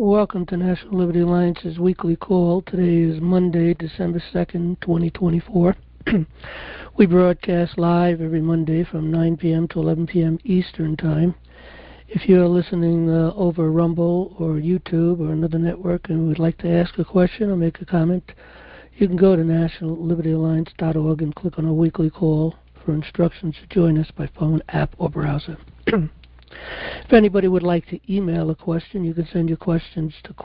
Welcome to National Liberty Alliance's weekly call. Today is Monday, December 2nd, 2024. We broadcast live every Monday from 9 p.m. to 11 p.m. Eastern Time. If you're listening over Rumble or YouTube or another network and would like to ask a question or make a comment, you can go to nationallibertyalliance.org and click on a weekly call for instructions to join us by phone, app, or browser. If anybody would like to email a question, you can send your questions to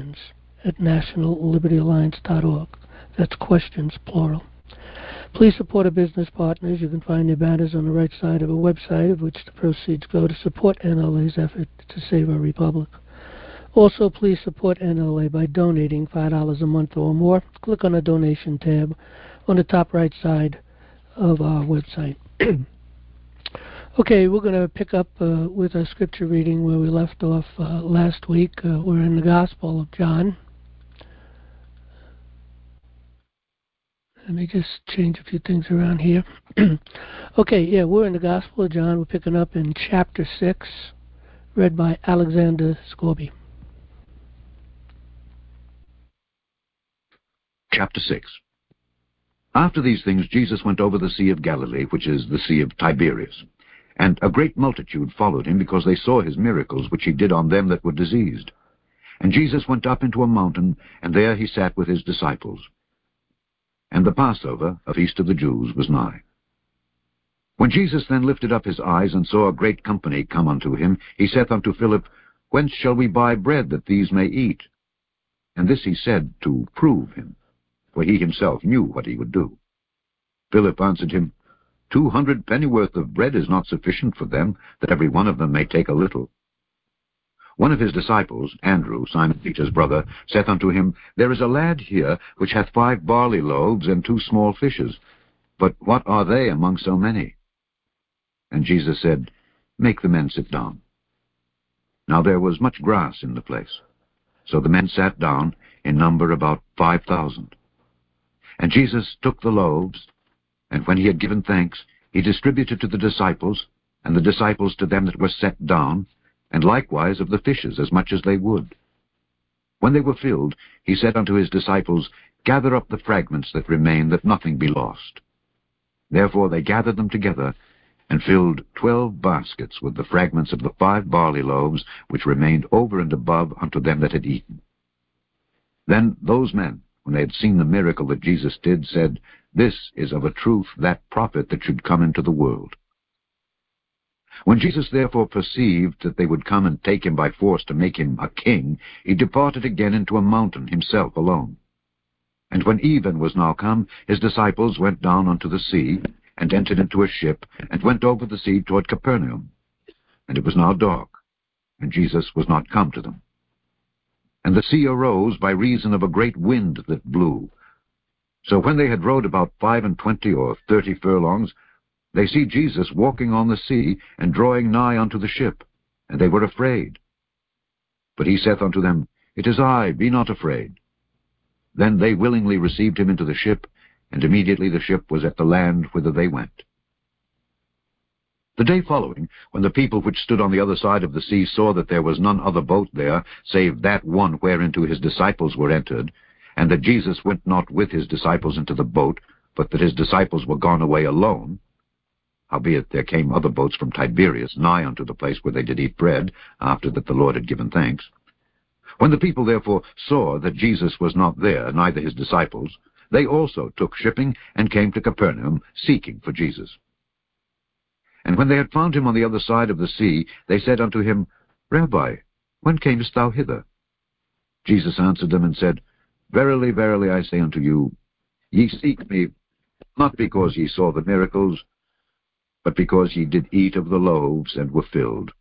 questions@nationallibertyalliance.org. That's questions, plural. Please support our business partners. You can find their banners on the right side of our website, of which the proceeds go to support NLA's effort to save our republic. Also, please support NLA by donating $5 a month or more. Click on the donation tab on the top right side of our website. Okay, we're going to pick up with our scripture reading where we left off last week. We're in the Gospel of John. Let me just change a few things around here. Okay, yeah, we're in the Gospel of John. We're picking up in chapter 6, read by Alexander Scorby. Chapter 6. After these things Jesus went over the Sea of Galilee, which is the Sea of Tiberias. And a great multitude followed him, because they saw his miracles, which he did on them that were diseased. And Jesus went up into a mountain, and there he sat with his disciples. And the Passover, a feast of the Jews, was nigh. When Jesus then lifted up his eyes, and saw a great company come unto him, he saith unto Philip, Whence shall we buy bread, that these may eat? And this he said to prove him, for he himself knew what he would do. Philip answered him, 200 pennyworth of bread is not sufficient for them, that every one of them may take a little. One of his disciples, Andrew, Simon Peter's brother, saith unto him, There is a lad here, which hath 5 barley loaves and 2 small fishes. But what are they among so many? And Jesus said, Make the men sit down. Now there was much grass in the place. So the men sat down, in number about 5,000. And Jesus took the loaves, and when he had given thanks, he distributed to the disciples, and the disciples to them that were set down, and likewise of the fishes as much as they would. When they were filled, he said unto his disciples, Gather up the fragments that remain, that nothing be lost. Therefore they gathered them together, and filled 12 baskets with the fragments of the 5 barley loaves, which remained over and above unto them that had eaten. Then those men, when they had seen the miracle that Jesus did, said, This is of a truth that prophet that should come into the world. When Jesus therefore perceived that they would come and take him by force to make him a king, he departed again into a mountain himself alone. And when even was now come, his disciples went down unto the sea, and entered into a ship, and went over the sea toward Capernaum. And it was now dark, and Jesus was not come to them. And the sea arose by reason of a great wind that blew. So when they had rowed about 25 or 30 furlongs, they see Jesus walking on the sea, and drawing nigh unto the ship, and they were afraid. But he saith unto them, It is I, be not afraid. Then they willingly received him into the ship, and immediately the ship was at the land whither they went. The day following, when the people which stood on the other side of the sea saw that there was none other boat there, save that one whereinto his disciples were entered, and that Jesus went not with his disciples into the boat, but that his disciples were gone away alone, howbeit there came other boats from Tiberias nigh unto the place where they did eat bread, after that the Lord had given thanks. When the people therefore saw that Jesus was not there, neither his disciples, they also took shipping, and came to Capernaum, seeking for Jesus. And when they had found him on the other side of the sea, they said unto him, Rabbi, when camest thou hither? Jesus answered them and said, Verily, verily, I say unto you, ye seek me, not because ye saw the miracles, but because ye did eat of the loaves, and were filled.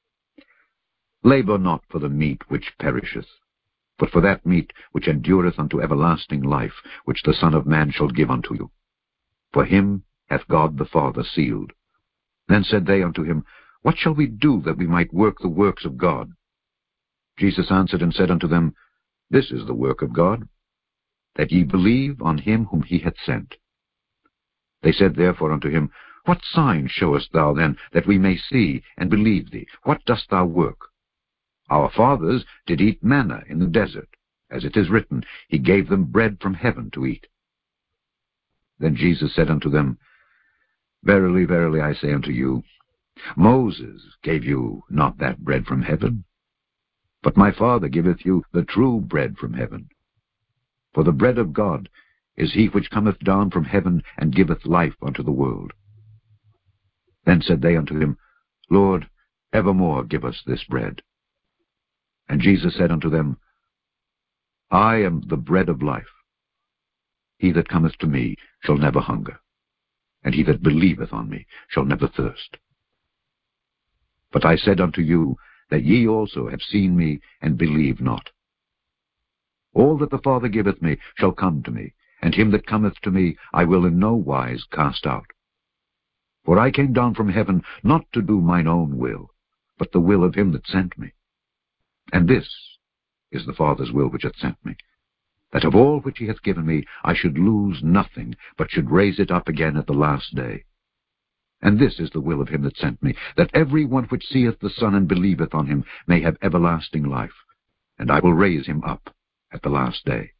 Labor not for the meat which perisheth, but for that meat which endureth unto everlasting life, which the Son of Man shall give unto you. For him hath God the Father sealed. Then said they unto him, What shall we do that we might work the works of God? Jesus answered and said unto them, This is the work of God, that ye believe on him whom he hath sent. They said therefore unto him, What sign showest thou then, that we may see and believe thee? What dost thou work? Our fathers did eat manna in the desert, as it is written, He gave them bread from heaven to eat. Then Jesus said unto them, Verily, verily, I say unto you, Moses gave you not that bread from heaven, but my Father giveth you the true bread from heaven. For the bread of God is he which cometh down from heaven, and giveth life unto the world. Then said they unto him, Lord, evermore give us this bread. And Jesus said unto them, I am the bread of life. He that cometh to me shall never hunger, and he that believeth on me shall never thirst. But I said unto you, that ye also have seen me, and believe not. All that the Father giveth me shall come to me, and him that cometh to me I will in no wise cast out. For I came down from heaven not to do mine own will, but the will of him that sent me. And this is the Father's will which hath sent me, that of all which he hath given me I should lose nothing, but should raise it up again at the last day. And this is the will of him that sent me, that every one which seeth the Son and believeth on him may have everlasting life, and I will raise him up at the last day.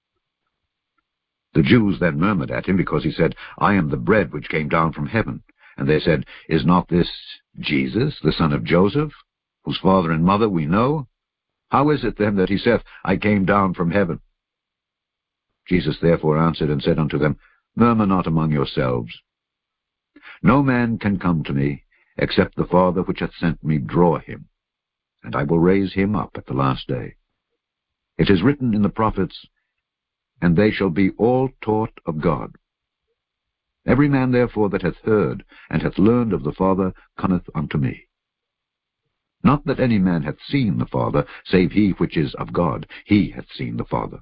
The Jews then murmured at him, because he said, I am the bread which came down from heaven. And they said, Is not this Jesus, the son of Joseph, whose father and mother we know? How is it then that he saith, I came down from heaven? Jesus therefore answered and said unto them, Murmur not among yourselves. No man can come to me, except the Father which hath sent me draw him, and I will raise him up at the last day. It is written in the prophets, And they shall be all taught of God. Every man therefore that hath heard and hath learned of the Father cometh unto me. Not that any man hath seen the Father, save he which is of God, he hath seen the Father.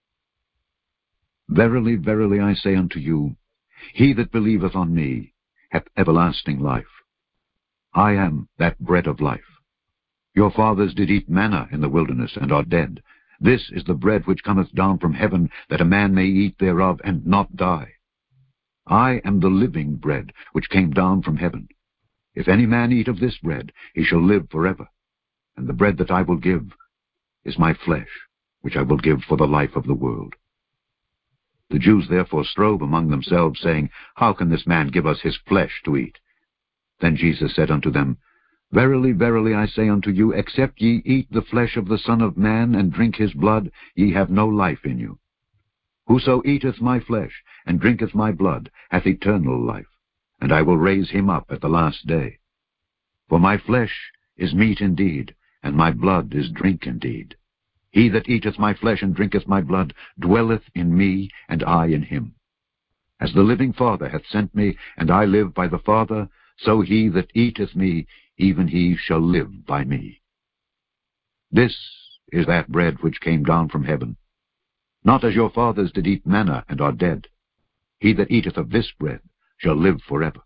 Verily, verily, I say unto you, he that believeth on me hath everlasting life. I am that bread of life. Your fathers did eat manna in the wilderness, and are dead. This is the bread which cometh down from heaven, that a man may eat thereof, and not die. I am the living bread which came down from heaven. If any man eat of this bread, he shall live forever. And the bread that I will give is my flesh, which I will give for the life of the world. The Jews therefore strove among themselves, saying, How can this man give us his flesh to eat? Then Jesus said unto them, Verily, verily, I say unto you, except ye eat the flesh of the Son of Man, and drink his blood, ye have no life in you. Whoso eateth my flesh, and drinketh my blood, hath eternal life, and I will raise him up at the last day. For my flesh is meat indeed, and my blood is drink indeed. He that eateth my flesh and drinketh my blood dwelleth in me, and I in him. As the living Father hath sent me, and I live by the Father, so he that eateth me, even he shall live by me. This is that bread which came down from heaven. Not as your fathers did eat manna, and are dead. He that eateth of this bread shall live forever.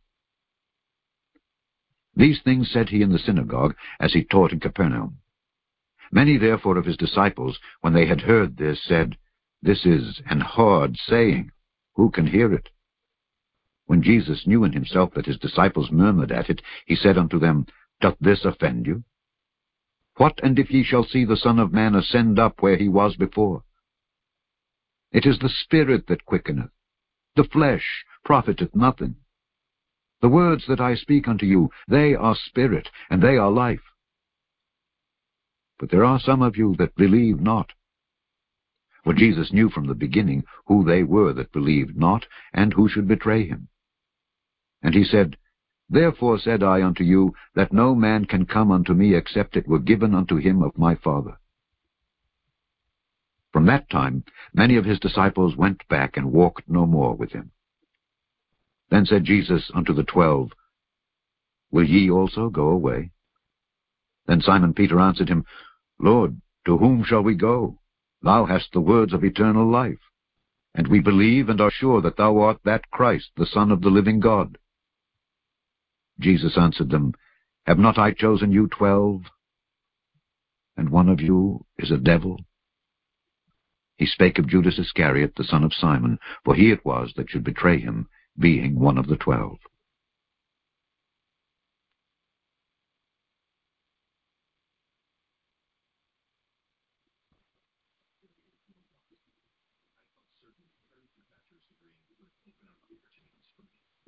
These things said he in the synagogue, as he taught in Capernaum. Many therefore of his disciples, when they had heard this, said, This is an hard saying. Who can hear it? When Jesus knew in himself that his disciples murmured at it, he said unto them, Doth this offend you? What and if ye shall see the Son of Man ascend up where he was before? It is the Spirit that quickeneth. The flesh profiteth nothing. The words that I speak unto you, they are spirit, and they are life. But there are some of you that believe not. For Jesus knew from the beginning who they were that believed not, and who should betray him. And he said, Therefore said I unto you, that no man can come unto me, except it were given unto him of my Father. From that time many of his disciples went back, and walked no more with him. Then said Jesus unto the 12, Will ye also go away? Then Simon Peter answered him, Lord, to whom shall we go? Thou hast the words of eternal life. And we believe and are sure that thou art that Christ, the Son of the living God. Jesus answered them, Have not I chosen you 12? And one of you is a devil? He spake of Judas Iscariot, the son of Simon, for he it was that should betray him, being one of the 12.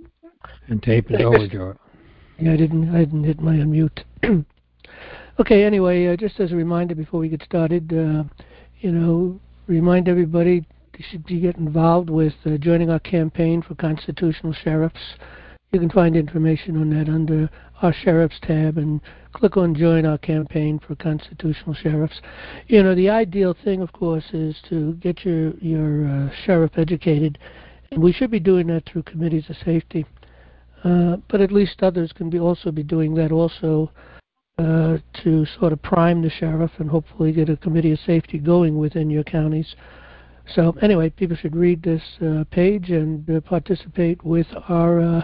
And tape is over, Joe. Yeah, I didn't hit my unmute. Okay, anyway, just as a reminder before we get started, remind everybody they should get involved with joining our campaign for constitutional sheriffs. You can find information on that under our Sheriffs tab and click on Join Our Campaign for Constitutional Sheriffs. The ideal thing, of course, is to get your sheriff educated, and we should be doing that through committees of safety. But at least others can also be doing that also to sort of prime the sheriff and hopefully get a committee of safety going within your counties. So anyway, people should read this page and participate with our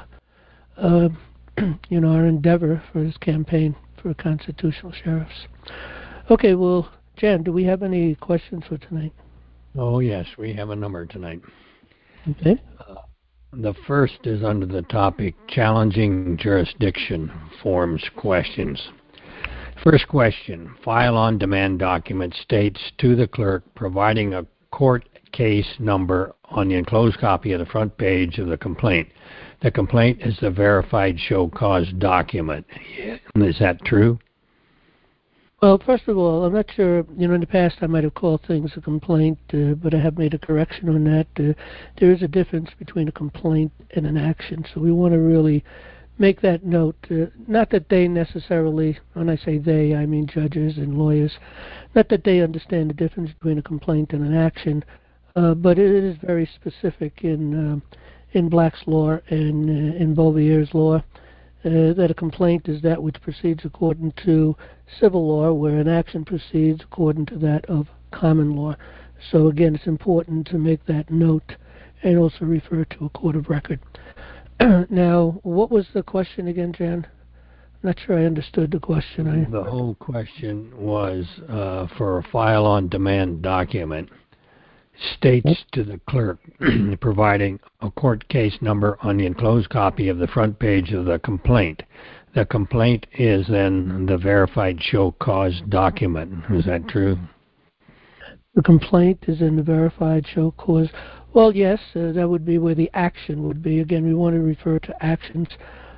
our endeavor for this campaign for constitutional sheriffs. Okay, well, Jan, do we have any questions for tonight? Oh, yes, we have a number tonight. Okay. The first is under the topic Challenging Jurisdiction Forms Questions. First question, File on Demand document states to the clerk providing a court case number on the enclosed copy of the front page of the complaint. The complaint is the verified show cause document. Is that true? Well, first of all, I'm not sure, in the past I might have called things a complaint, but I have made a correction on that. There is a difference between a complaint and an action, so we want to really make that note. Not that they necessarily, when I say they, I mean judges and lawyers, not that they understand the difference between a complaint and an action, but it is very specific in Black's law and in Bouvier's law. That a complaint is that which proceeds according to civil law, where an action proceeds according to that of common law. So again, it's important to make that note and also refer to a court of record. Now, what was the question again, Jan? I'm not sure I understood the question. The whole question was for a file on demand document. States to the clerk providing a court case number on the enclosed copy of the front page of the complaint. The complaint is then the verified show cause document. Is that true? The complaint is in the verified show cause. Well, yes, that would be where the action would be. Again, we want to refer to actions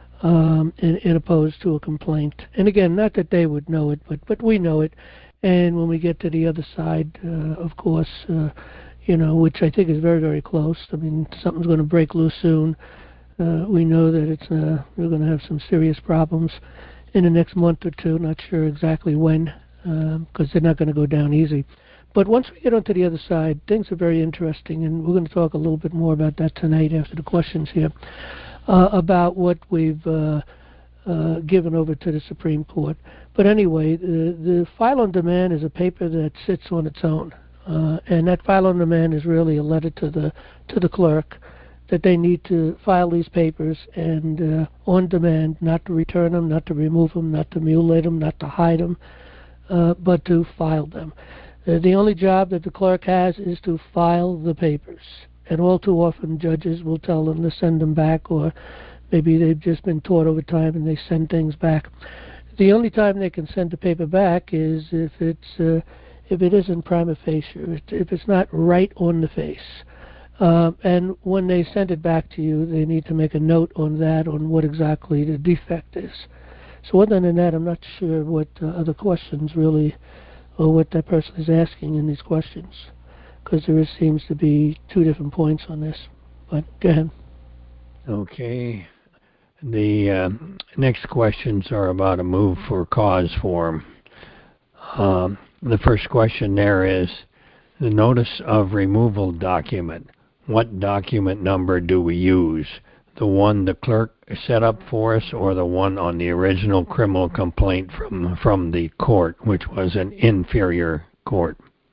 in opposed to a complaint. And again, not that they would know it, but we know it. And when we get to the other side, of course, which I think is very, very close. I mean, something's going to break loose soon. We know that we're going to have some serious problems in the next month or two. Not sure exactly when, because they're not going to go down easy. But once we get onto the other side, things are very interesting, and we're going to talk a little bit more about that tonight after the questions here, about what we've given over to the Supreme Court. But anyway, the file on demand is a paper that sits on its own. And that file on demand is really a letter to the clerk that they need to file these papers and on demand, not to return them, not to remove them, not to mutilate them, not to hide them, but to file them. The only job that the clerk has is to file the papers. And all too often judges will tell them to send them back, or maybe they've just been taught over time and they send things back. The only time they can send the paper back is if it isn't prima facie, if it's not right on the face. And when they send it back to you, they need to make a note on that, on what exactly the defect is. So other than that, I'm not sure what other questions really, or what that person is asking in these questions, because there seems to be two different points on this. But go ahead. Okay. The next questions are about a move for cause form. The first question there is the notice of removal document. What document number do we use? The one the clerk set up for us, or the one on the original criminal complaint from the court, which was an inferior court?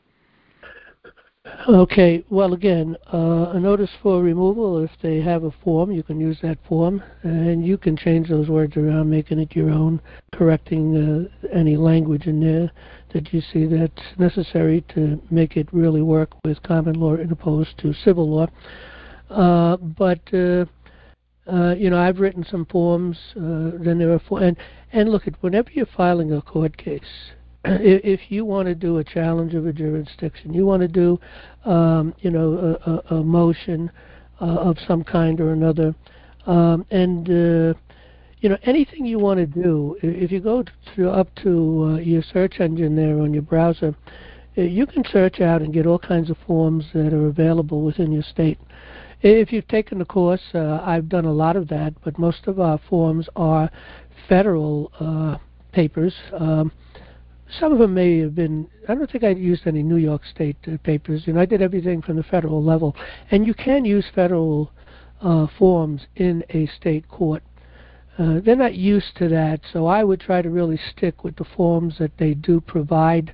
Okay, well, again, a notice for removal, if they have a form, you can use that form, and you can change those words around, making it your own, correcting any language in there that you see that's necessary to make it really work with common law as opposed to civil law. But I've written some forms, then there are and look, whenever you're filing a court case, if you want to do a challenge of a jurisdiction, you want to do, a motion of some kind or another, Anything you want to do, if you go up to your search engine there on your browser, you can search out and get all kinds of forms that are available within your state. If you've taken the course, I've done a lot of that, but most of our forms are federal papers. Some of them may have been, I don't think I used any New York State papers. I did everything from the federal level. And you can use federal forms in a state court. They're not used to that, so I would try to really stick with the forms that they do provide.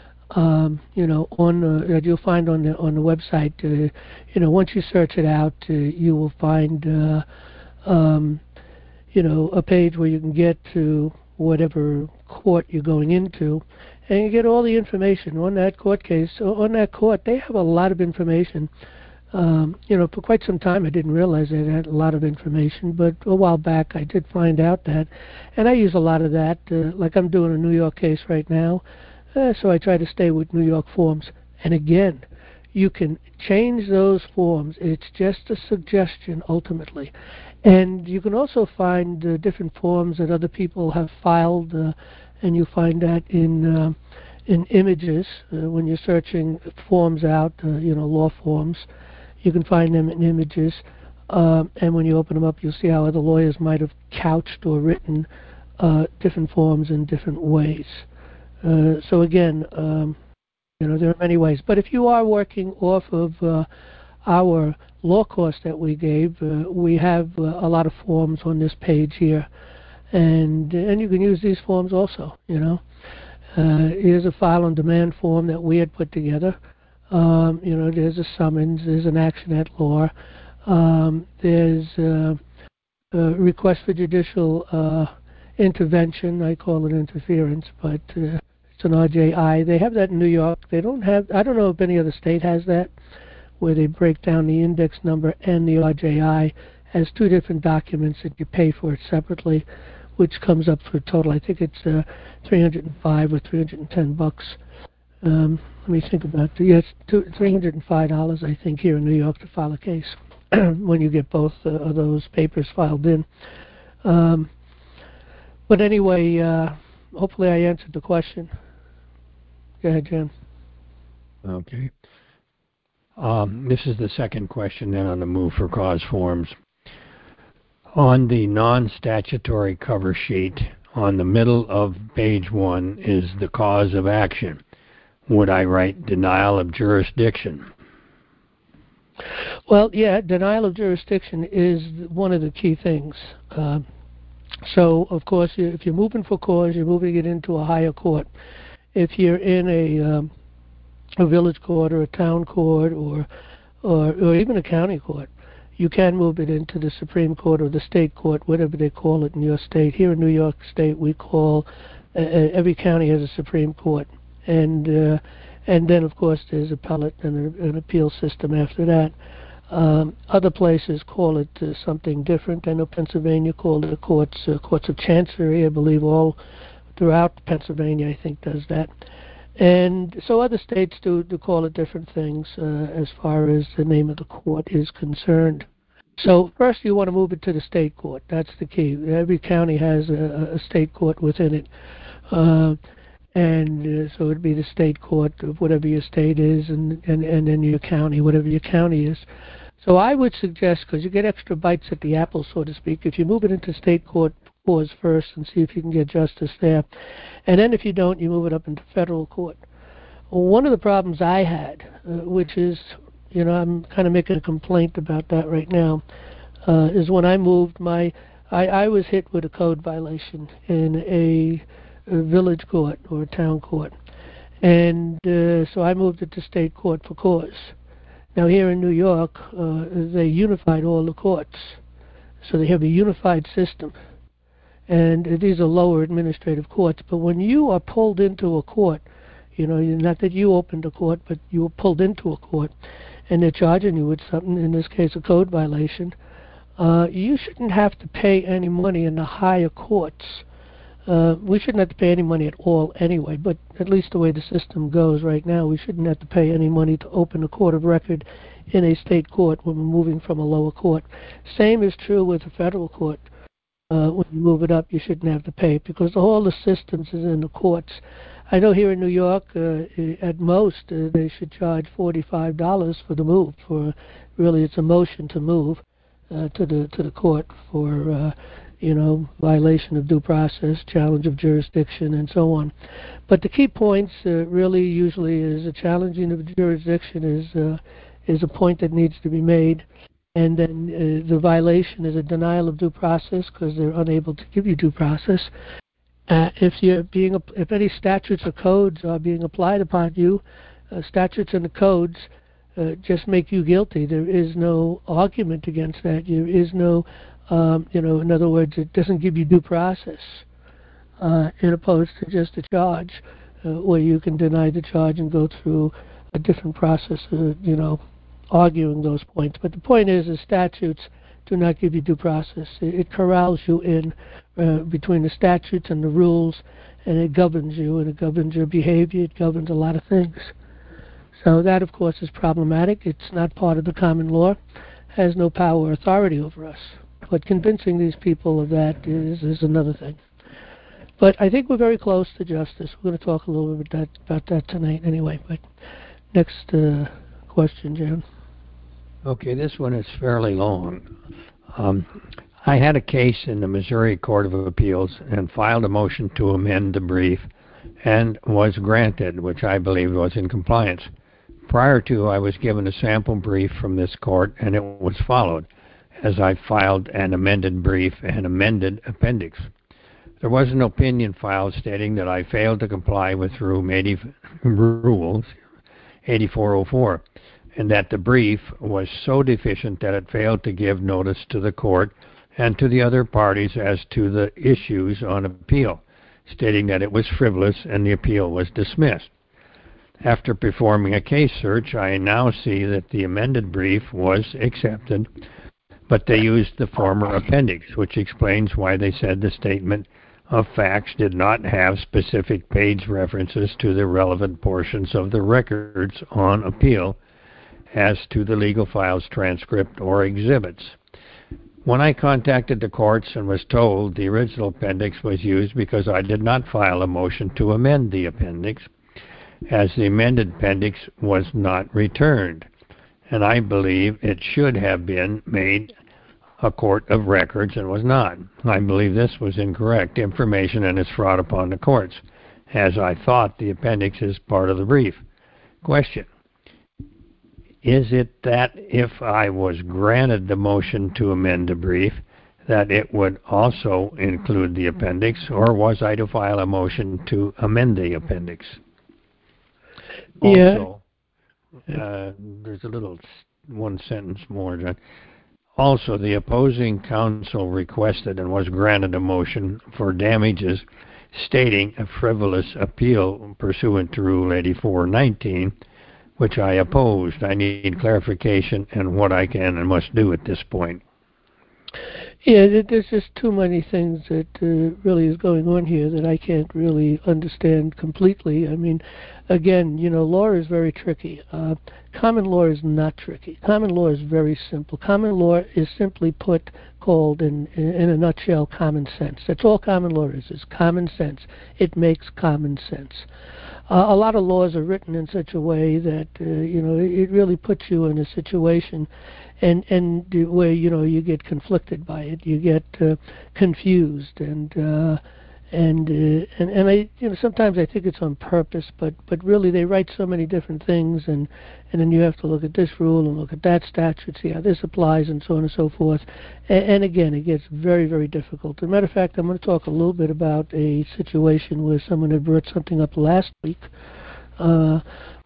That you'll find on the website. Once you search it out, you will find a page where you can get to whatever court you're going into, and you get all the information on that court case. On that court, they have a lot of information. For quite some time I didn't realize they had a lot of information, but a while back I did find out that, and I use a lot of that. Like I'm doing a New York case right now, so I try to stay with New York forms. And again, you can change those forms. It's just a suggestion ultimately. And you can also find different forms that other people have filed, and you find that in images when you're searching forms out, law forms. You can find them in images, and when you open them up, you'll see how other lawyers might have couched or written different forms in different ways. So again, there are many ways. But if you are working off of our law course that we gave, we have a lot of forms on this page here, and you can use these forms also. Here's a file on demand form that we had put together. There's a summons, there's an action at law, there's a request for judicial intervention. I call it interference, but it's an RJI. They have that in New York. They don't have, I don't know if any other state has that, where they break down the index number and the RJI as two different documents that you pay for it separately, which comes up for a total, I think it's $305 or $310. Let me think about it. Yes, $305, I think, here in New York to file a case when you get both of those papers filed in. But anyway, hopefully I answered the question. Go ahead, Jim. Okay. This is the second question then on the move for cause forms. On the non-statutory cover sheet, on the middle of page 1 is the cause of action. Would I write denial of jurisdiction? Well, yeah, denial of jurisdiction is one of the key things. So, of course, if you're moving for cause, you're moving it into a higher court. If you're in a village court or a town court or even a county court, you can move it into the Supreme Court or the state court, whatever they call it in your state. Here in New York State, we call every county has a Supreme Court, and then of course there's appellate and an appeal system after that. Other places call it something different. I know Pennsylvania called it courts of chancery. I believe all throughout Pennsylvania, I think, does that. And so other states do call it different things as far as the name of the court is concerned. So first you want to move it to the state court. That's the key. Every county has a state court within it. So it would be the state court of whatever your state is, and then your county, whatever your county is. So I would suggest, because you get extra bites at the apple, so to speak, if you move it into state court cause first and see if you can get justice there. And then if you don't, you move it up into federal court. One of the problems I had, which is, I'm kind of making a complaint about that right now, is when I moved I was hit with a code violation in a village court or a town court. And so I moved it to state court for cause. Now here in New York, they unified all the courts. So they have a unified system. And these are lower administrative courts. But when you are pulled into a court, not that you opened a court, but you were pulled into a court, and they're charging you with something, in this case a code violation, you shouldn't have to pay any money in the higher courts We shouldn't have to pay any money at all anyway, but at least the way the system goes right now, we shouldn't have to pay any money to open a court of record in a state court when we're moving from a lower court. Same is true with a federal court. When you move it up, you shouldn't have to pay because all the systems is in the courts. I know here in New York, at most, they should charge $45 for the move. For really, it's a motion to move to the court for violation of due process, challenge of jurisdiction, and so on. But the key points really usually is a challenging of jurisdiction is a point that needs to be made. And then the violation is a denial of due process because they're unable to give you due process. If any statutes or codes are being applied upon you, statutes and the codes just make you guilty. There is no argument against that. There is no, in other words, it doesn't give you due process, in opposed to just a charge, where you can deny the charge and go through a different process, arguing those points. But the point is, the statutes do not give you due process. It corrals you in between the statutes and the rules, and it governs you, and it governs your behavior. It governs a lot of things. So that, of course, is problematic. It's not part of the common law, has no power or authority over us. But convincing these people of that is another thing. But I think we're very close to justice. We're going to talk a little bit about that tonight anyway. But next question, Jan. Okay, this one is fairly long. I had a case in the Missouri Court of Appeals and filed a motion to amend the brief and was granted, which I believe was in compliance. Prior to, I was given a sample brief from this court, and it was followed, as I filed an amended brief and amended appendix. There was an opinion filed stating that I failed to comply with Rules 8404, and that the brief was so deficient that it failed to give notice to the court and to the other parties as to the issues on appeal, stating that it was frivolous and the appeal was dismissed. After performing a case search, I now see that the amended brief was accepted, but they used the former appendix, which explains why they said the statement of facts did not have specific page references to the relevant portions of the records on appeal as to the legal files transcript or exhibits. When I contacted the courts and was told the original appendix was used because I did not file a motion to amend the appendix, as the amended appendix was not returned, and I believe it should have been made a court of records and was not. I believe this was incorrect information and is fraud upon the courts, as I thought the appendix is part of the brief. Question: is it that if I was granted the motion to amend the brief, that it would also include the appendix, or was I to file a motion to amend the appendix? Also, there's a little one sentence more, John. Also, the opposing counsel requested and was granted a motion for damages stating a frivolous appeal pursuant to Rule 8419, which I opposed. I need clarification on what I can and must do at this point. Yeah, there's just too many things that really is going on here that I can't really understand completely. I mean, again, law is very tricky. Common law is not tricky. Common law is very simple. Common law is simply called in a nutshell, common sense. That's all common law is common sense. It makes common sense. A lot of laws are written in such a way that it really puts you in a situation and where you get conflicted by it, you get confused, and I sometimes I think it's on purpose, but really they write so many different things, and then you have to look at this rule and look at that statute, see how this applies, and so on and so forth. And again, it gets very, very difficult. As a matter of fact, I'm going to talk a little bit about a situation where someone had brought something up last week on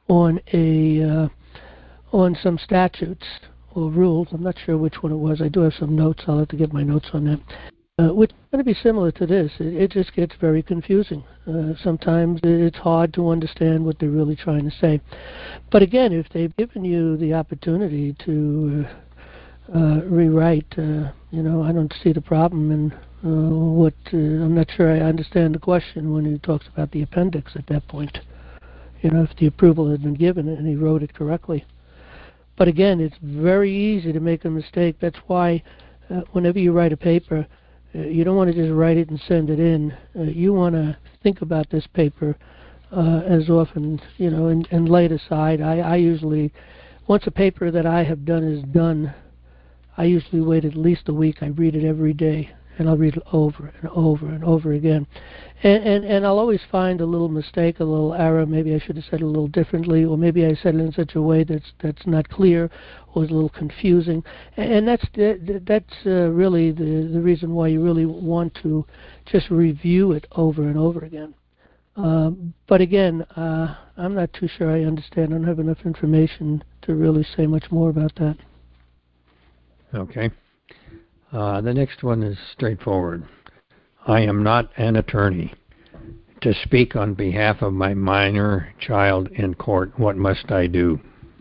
some statutes or rules. I'm not sure which one it was. I do have some notes. I'll have to get my notes on that. Which is going to be similar to this. It just gets very confusing. Sometimes it's hard to understand what they're really trying to say. But again, if they've given you the opportunity to rewrite, I don't see the problem in I'm not sure I understand the question when he talks about the appendix at that point. If the approval had been given and he wrote it correctly. But again, it's very easy to make a mistake. That's why whenever you write a paper, you don't want to just write it and send it in. You want to think about this paper as often, and lay it aside. I usually, once a paper that I have done is done, I usually wait at least a week. I read it every day, and I'll read it over and over and over again. And I'll always find a little mistake, a little error. Maybe I should have said it a little differently, or maybe I said it in such a way that's not clear, or is a little confusing. And that's really the reason why you really want to just review it over and over again. But again, I'm not too sure I understand. I don't have enough information to really say much more about that. Okay. The next one is straightforward. I am not an attorney. To speak on behalf of my minor child in court, what must I do?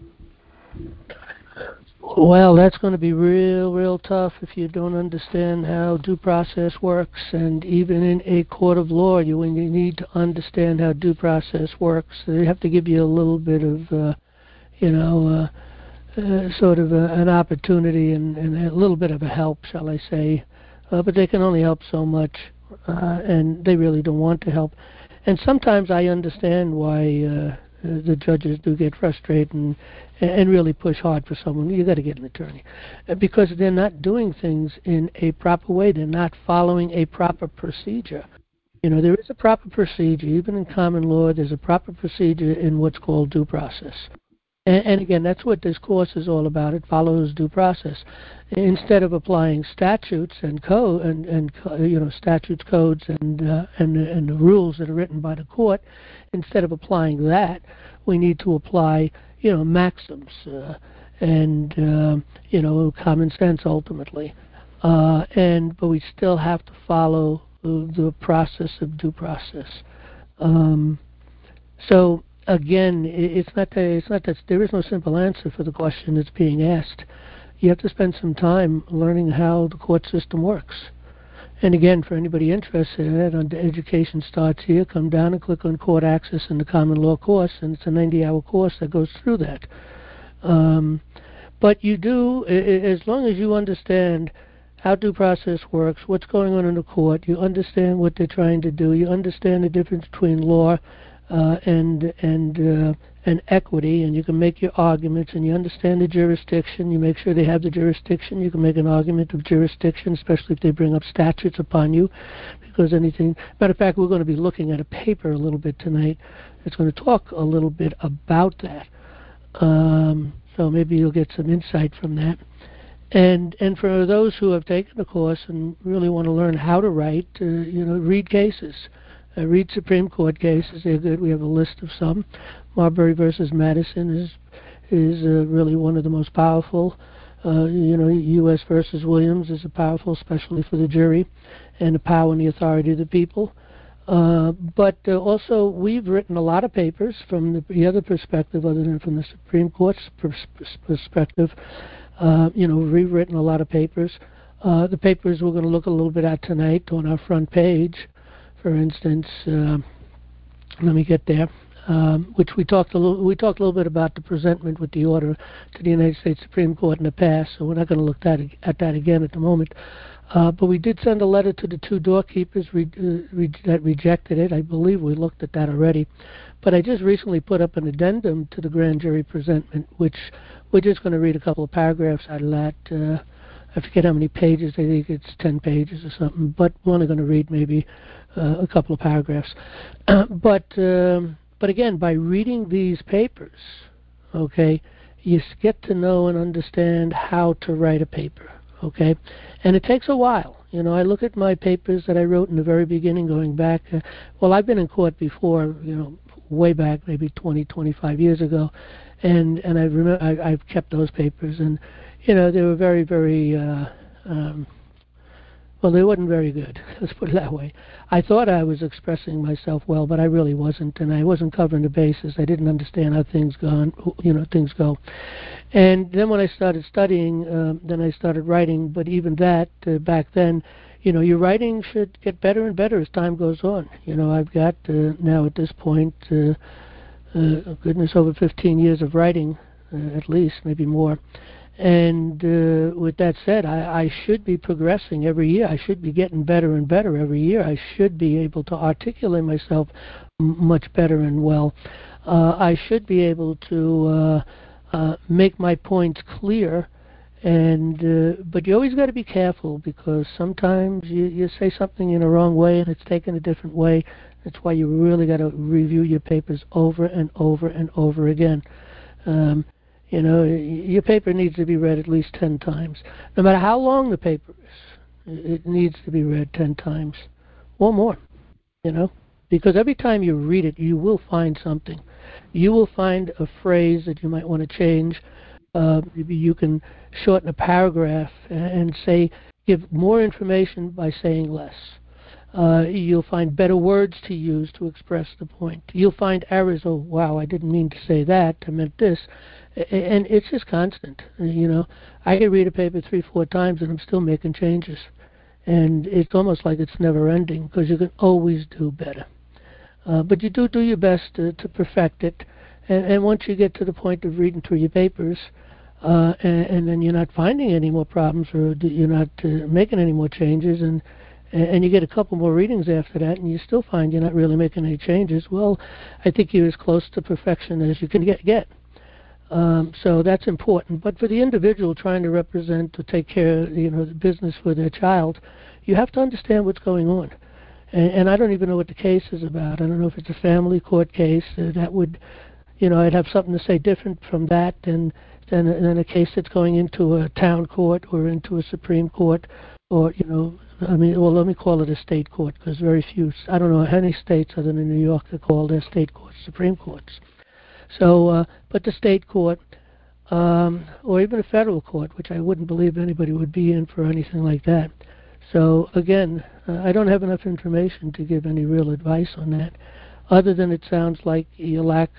Well, that's going to be real tough if you don't understand how due process works. And even in a court of law, you need to understand how due process works. They have to give you a little bit of, sort of an opportunity and a little bit of a help, shall I say. But they can only help so much, and they really don't want to help. And sometimes I understand why the judges do get frustrated and really push hard for someone. You got to get an attorney, because they're not doing things in a proper way. They're not following a proper procedure. There is a proper procedure, even in common law. There's a proper procedure in what's called due process. And again, that's what this course is all about. It follows due process. Instead of applying statutes and statutes, codes, and the rules that are written by the court, instead of applying that, we need to apply maxims and common sense ultimately. But we still have to follow the process of due process. So. Again, it's not that there is no simple answer for the question that's being asked. You have to spend some time learning how the court system works. And again, for anybody interested in it, the education starts here. Come down and click on Court Access in the Common Law course, and it's a 90-hour course that goes through that. But you do, as long as you understand how due process works, what's going on in the court, you understand what they're trying to do, you understand the difference between law and equity, and you can make your arguments, and you understand the jurisdiction. You make sure they have the jurisdiction. You can make an argument of jurisdiction, especially if they bring up statutes upon you, because matter of fact, we're going to be looking at a paper a little bit tonight. It's going to talk a little bit about that. So maybe you'll get some insight from that. And for those who have taken the course and really want to learn how to write, read cases. Read Supreme Court cases. They're good. We have a list of some. Marbury versus Madison is really one of the most powerful. U.S. versus Williams is powerful, especially for the jury, and the power and the authority of the people. But also, we've written a lot of papers from the other perspective, other than from the Supreme Court's perspective. We've written a lot of papers. The papers we're going to look a little bit at tonight on our front page. For instance, let me get there. Which we talked a little bit about the presentment with the order to the United States Supreme Court in the past. So we're not going to look at that again at the moment. But we did send a letter to the two doorkeepers that rejected it. I believe we looked at that already. But I just recently put up an addendum to the grand jury presentment, which we're just going to read a couple of paragraphs out of that. I forget how many pages. I think it's 10 pages or something. But we're only going to read maybe a couple of paragraphs. But again, by reading these papers, okay, you get to know and understand how to write a paper, okay? And it takes a while. I look at my papers that I wrote in the very beginning, going back. I've been in court before, way back, maybe 20, 25 years ago, and I remember I've kept those papers, and they were very, very. They weren't very good. Let's put it that way. I thought I was expressing myself well, but I really wasn't, and I wasn't covering the bases. I didn't understand how things go. And then when I started studying, then I started writing. But even that, back then, your writing should get better and better as time goes on. I've got now at this point, goodness, over 15 years of writing, at least, maybe more. And with that said, I should be progressing every year. I should be getting better and better every year. I should be able to articulate myself much better and well. I should be able to make my points clear. But you always got to be careful, because sometimes you say something in a wrong way and it's taken a different way. That's why you really got to review your papers over and over and over again. Your paper needs to be read at least 10 times. No matter how long the paper is, it needs to be read 10 times or more, because every time you read it, you will find something. You will find a phrase that you might want to change. Maybe you can shorten a paragraph and give more information by saying less. You'll find better words to use to express the point. You'll find errors. Oh, wow, I didn't mean to say that. I meant this. And it's just constant. I can read a paper 3-4 times and I'm still making changes. And it's almost like it's never ending, because you can always do better. But you do your best to perfect it. And once you get to the point of reading through your papers, and then you're not finding any more problems, or you're not making any more changes, and you get a couple more readings after that, and you still find you're not really making any changes, well, I think you're as close to perfection as you can get. So that's important. But for the individual trying to represent or take care of the business for their child, you have to understand what's going on. And I don't even know what the case is about. I don't know if it's a family court case. That would, I'd have something to say different from that than a case that's going into a town court or into a Supreme Court, or, let me call it a state court, because very few, I don't know any states other than New York that call their state courts Supreme Courts. So, but the state court, or even a federal court, which I wouldn't believe anybody would be in for anything like that. So, again, I don't have enough information to give any real advice on that, other than it sounds like you lack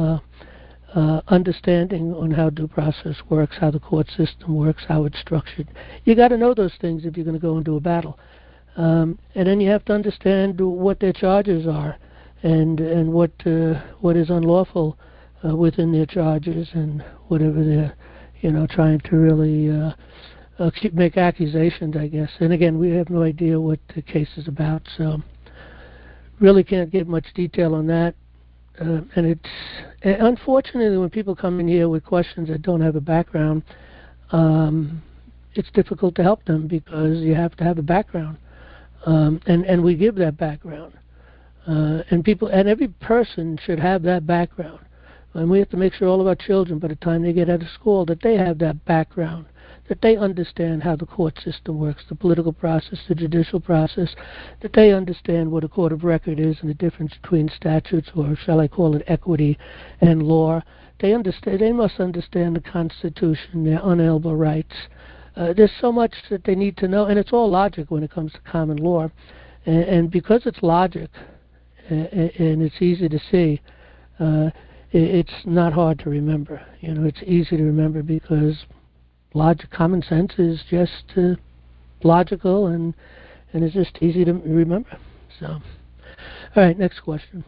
understanding on how due process works, how the court system works, how it's structured. You got to know those things if you're going to go into a battle. And then you have to understand what their charges are, and what is unlawful within their charges, and whatever they're trying to really make accusations, I guess. And again, we have no idea what the case is about, so really can't give much detail on that. And it's unfortunately, when people come in here with questions that don't have a background, it's difficult to help them, because you have to have a background, and we give that background, and every person should have that background, and we have to make sure all of our children, by the time they get out of school, that they have that background, that they understand how the court system works, the political process, the judicial process, that they understand what a court of record is and the difference between statutes, or shall I call it equity, and law. They must understand the Constitution, their unalienable rights. There's so much that they need to know, and it's all logic when it comes to common law. And because it's logic, and it's easy to see, it's not hard to remember. It's easy to remember, because common sense is just logical, and it's just easy to remember. So, all right, next question.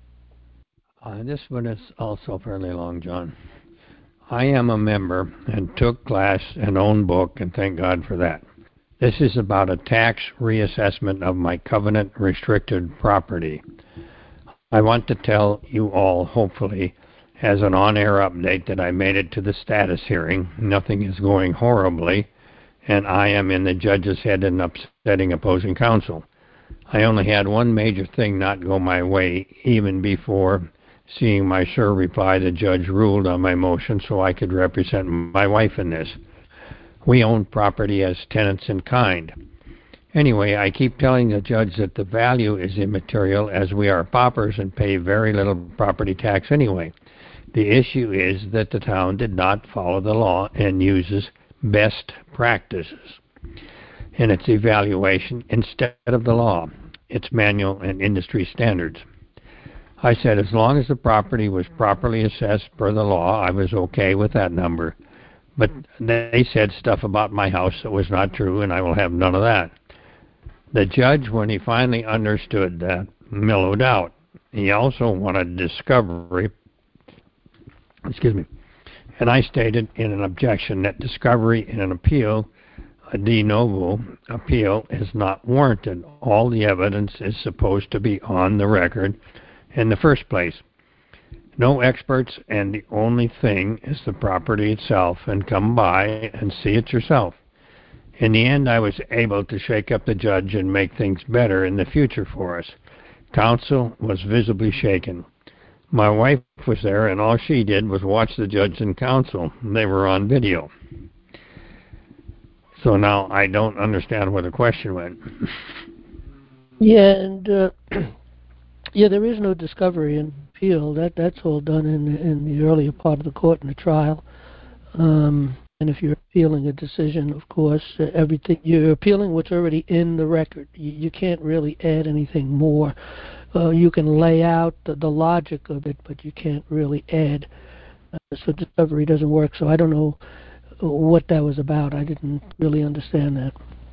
This one is also fairly long, John. I am a member and took class and own book, and thank God for that. This is about a tax reassessment of my covenant-restricted property. I want to tell you all, hopefully, as an on-air update, that I made it to the status hearing. Nothing is going horribly, and I am in the judge's head and upsetting opposing counsel. I only had one major thing not go my way, even before seeing my sure reply. The judge ruled on my motion so I could represent my wife in this. We own property as tenants in kind. Anyway, I keep telling the judge that the value is immaterial, as we are paupers and pay very little property tax anyway. The issue is that the town did not follow the law and uses best practices in its evaluation instead of the law, its manual and industry standards. I said as long as the property was properly assessed per the law, I was okay with that number. But they said stuff about my house that was not true, and I will have none of that. The judge, when he finally understood that, mellowed out. He also wanted discovery. Excuse me. And I stated in an objection that discovery in an appeal, a de novo appeal, is not warranted. All the evidence is supposed to be on the record in the first place. No experts, and the only thing is the property itself, and come by and see it yourself. In the end, I was able to shake up the judge and make things better in the future for us. Counsel was visibly shaken. My wife was there, and all she did was watch the judge and counsel. They were on video. So now I don't understand where the question went. Yeah, and yeah, there is no discovery in appeal. That's all done in the earlier part of the court in the trial. And if you're appealing a decision, of course, everything you're appealing what's already in the record. You can't really add anything more. You can lay out the logic of it, but you can't really add. So discovery doesn't work. So I don't know what that was about. I didn't really understand that.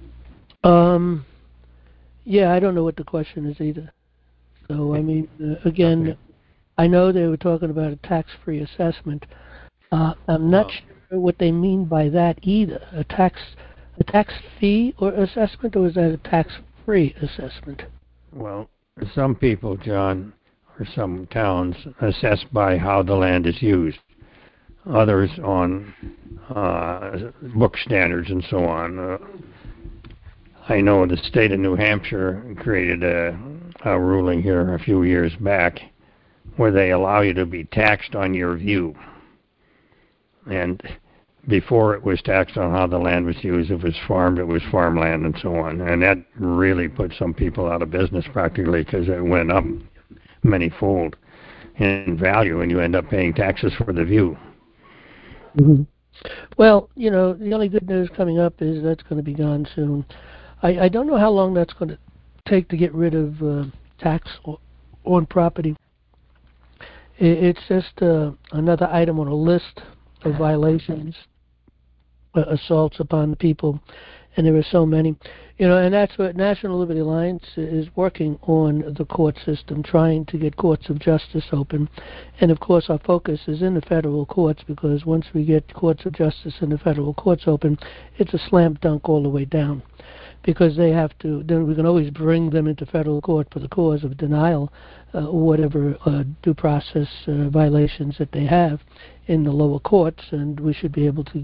Yeah, I don't know what the question is either. So I mean, again, okay. I know they were talking about a tax-free assessment. I'm not sure what they mean by that either. A tax fee or assessment, or is that a tax-free assessment? Well, some people, John, or some towns assess by how the land is used. Others on book standards and so on. I know the state of New Hampshire created a ruling here a few years back where they allow you to be taxed on your view. And before it was taxed on how the land was used. If it was farmed, it was farmland and so on. And that really put some people out of business practically because it went up many-fold in value, and you end up paying taxes for the view. Mm-hmm. Well, you know, the only good news coming up is that's going to be gone soon. I don't know how long that's going to take to get rid of tax on property. It's just another item on a list of violations, assaults upon the people, and there are so many. You know, and that's what National Liberty Alliance is working on, the court system, trying to get courts of justice open. And of course our focus is in the federal courts, because once we get courts of justice in the federal courts open, it's a slam dunk all the way down. Because they have to, then we can always bring them into federal court for the cause of denial, whatever due process violations that they have in the lower courts, and we should be able to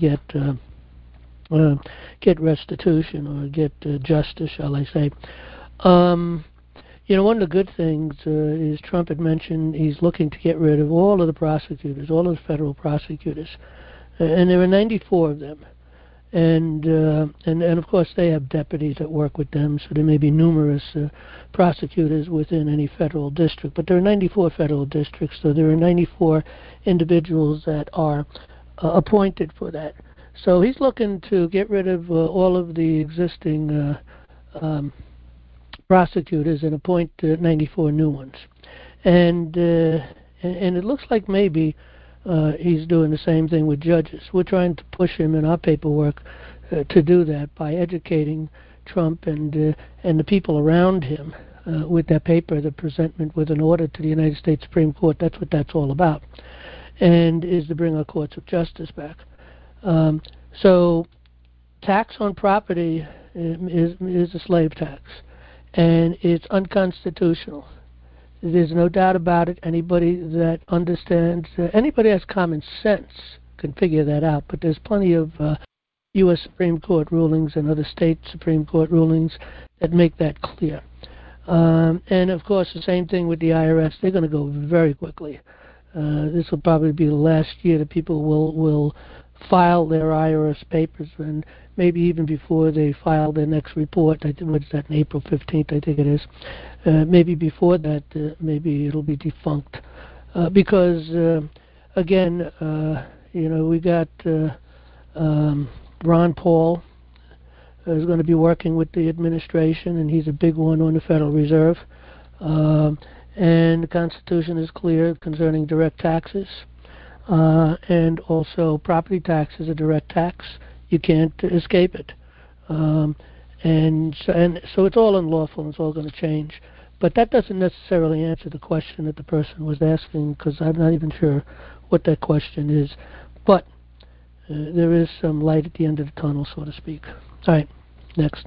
get restitution or get justice, shall I say. You know, one of the good things is Trump had mentioned he's looking to get rid of all of the prosecutors, all of the federal prosecutors, and there are 94 of them. And of course they have deputies that work with them, so there may be numerous prosecutors within any federal district, but there are 94 federal districts, so there are 94 individuals that are appointed for that. So he's looking to get rid of all of the existing prosecutors and appoint 94 new ones. And it looks like maybe he's doing the same thing with judges. We're trying to push him in our paperwork to do that by educating Trump and the people around him with that paper, the presentment with an order to the United States Supreme Court. That's what that's all about, and is to bring our courts of justice back. So tax on property is a slave tax, and it's unconstitutional. There's no doubt about it. Anybody that understands, anybody that has common sense can figure that out. But there's plenty of U.S. Supreme Court rulings and other state Supreme Court rulings that make that clear. And of course, the same thing with the IRS. They're going to go very quickly. This will probably be the last year that people will file their IRS papers, and maybe even before they file their next report. I think, what is that, on April 15th, I think it is. Maybe before that, maybe it'll be defunct. Because, again, you know, we got Ron Paul is going to be working with the administration, and he's a big one on the Federal Reserve. And the Constitution is clear concerning direct taxes. And also property tax is a direct tax. You can't escape it. And so it's all unlawful and it's all going to change. But that doesn't necessarily answer the question that the person was asking, because I'm not even sure what that question is. But there is some light at the end of the tunnel, so to speak. All right, next.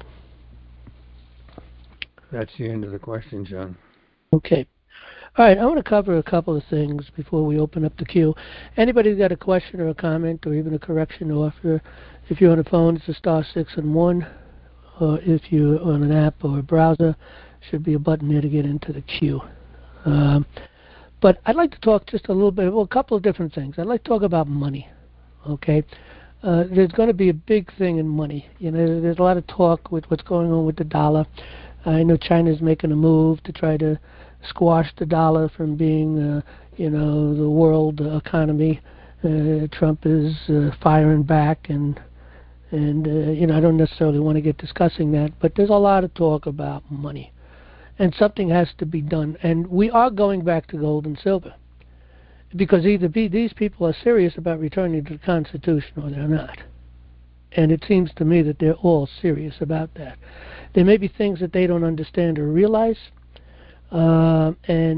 That's the end of the question, John. Okay. All right, I want to cover a couple of things before we open up the queue. Anybody who's got a question or a comment or even a correction to offer, if you're on a phone, it's a *6 and 1. Or if you're on an app or a browser, should be a button there to get into the queue. But I'd like to talk just a little bit, well, a couple of different things. I'd like to talk about money, okay? There's going to be a big thing in money. You know, there's a lot of talk with what's going on with the dollar. I know China's making a move to try to squash the dollar from being, the world economy. Trump is firing back, and I don't necessarily want to get discussing that, but there's a lot of talk about money. And something has to be done. And we are going back to gold and silver, because either these people are serious about returning to the Constitution or they're not. And it seems to me that they're all serious about that. There may be things that they don't understand or realize, so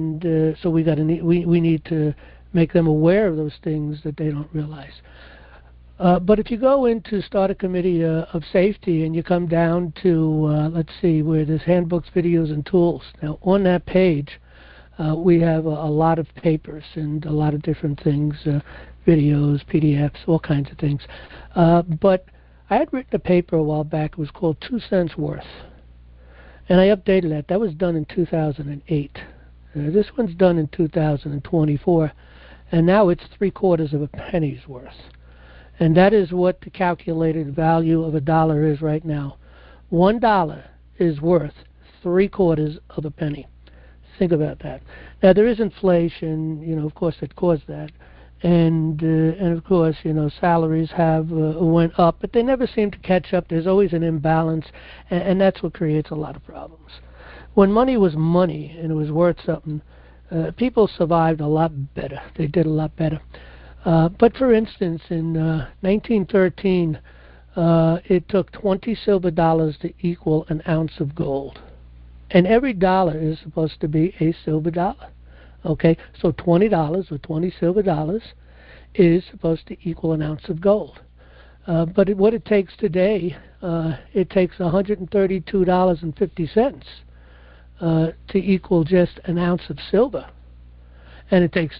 we need to make them aware of those things that they don't realize. But if you go in to start a committee of safety and you come down to, let's see, where there's handbooks, videos, and tools. Now, on that page, we have a lot of papers and a lot of different things, videos, PDFs, all kinds of things. But I had written a paper a while back. It was called 2 cents worth. And I updated that. That was done in 2008. This one's done in 2024. And now it's 3/4 of a penny's worth. And that is what the calculated value of $1 is right now. $1 is worth 3/4 of a penny. Think about that. Now there is inflation, of course, that caused that, and of course, salaries have went up, but they never seem to catch up. There's always an imbalance, and that's what creates a lot of problems. When money was money and it was worth something, people survived a lot better. They did a lot better. But for instance, in 1913, it took 20 silver dollars to equal an ounce of gold. And every dollar is supposed to be a silver dollar. Okay, so $20 or 20 silver dollars is supposed to equal an ounce of gold. But what it takes today, it takes $132.50 to equal just an ounce of silver. And it takes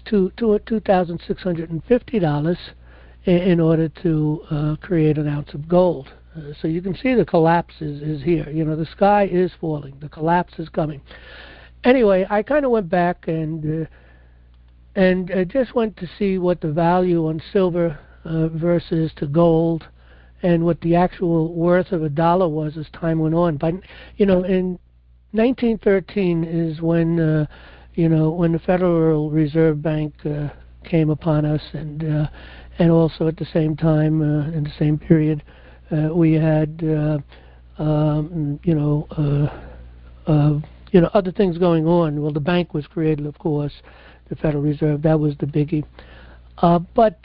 $2,650 in order to create an ounce of gold. So you can see the collapse is here. The sky is falling. The collapse is coming. Anyway, I kind of went back and just went to see what the value on silver versus to gold, and what the actual worth of $1 was as time went on. But in 1913 is when when the Federal Reserve Bank came upon us, and also at the same time, in the same period, we had other things going on. Well, the bank was created, of course, the Federal Reserve. That was the biggie. But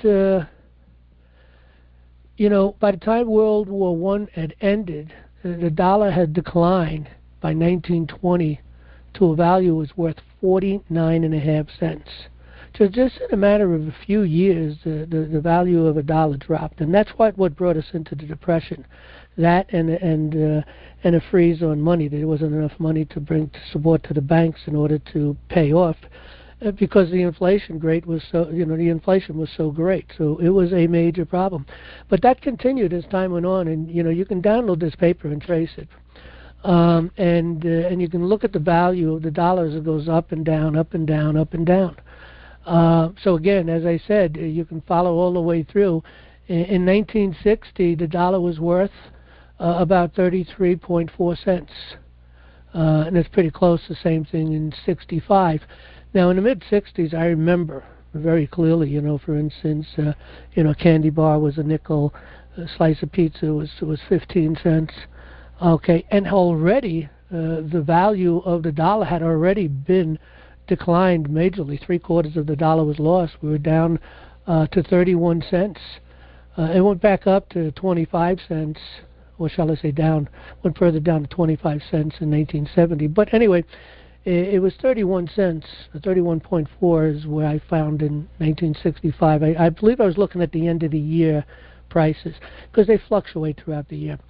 by the time World War I had ended, the dollar had declined by 1920 to a value was worth 49.5 cents. So just in a matter of a few years, the value of $1 dropped, and that's what brought us into the Depression. That and a freeze on money. There wasn't enough money to bring to support to the banks in order to pay off, because the inflation rate was so the inflation was so great. So it was a major problem. But that continued as time went on, and you can download this paper and trace it. And you can look at the value of the dollar as it goes up and down, up and down, up and down. So again, as I said, you can follow all the way through. In 1960, the dollar was worth about 33.4 cents. And it's pretty close to the same thing in 65. Now, in the mid-60s, I remember very clearly, for instance, a candy bar was a nickel, a slice of pizza was 15 cents. Okay, and already the value of the dollar had already been declined majorly. 3/4 of the dollar was lost. We were down to 31 cents. It went back up to 25 cents or shall I say down, went further down to 25 cents in 1970. But anyway, it was 31 cents. 31.4 is where I found in 1965. I believe I was looking at the end of the year prices because they fluctuate throughout the year.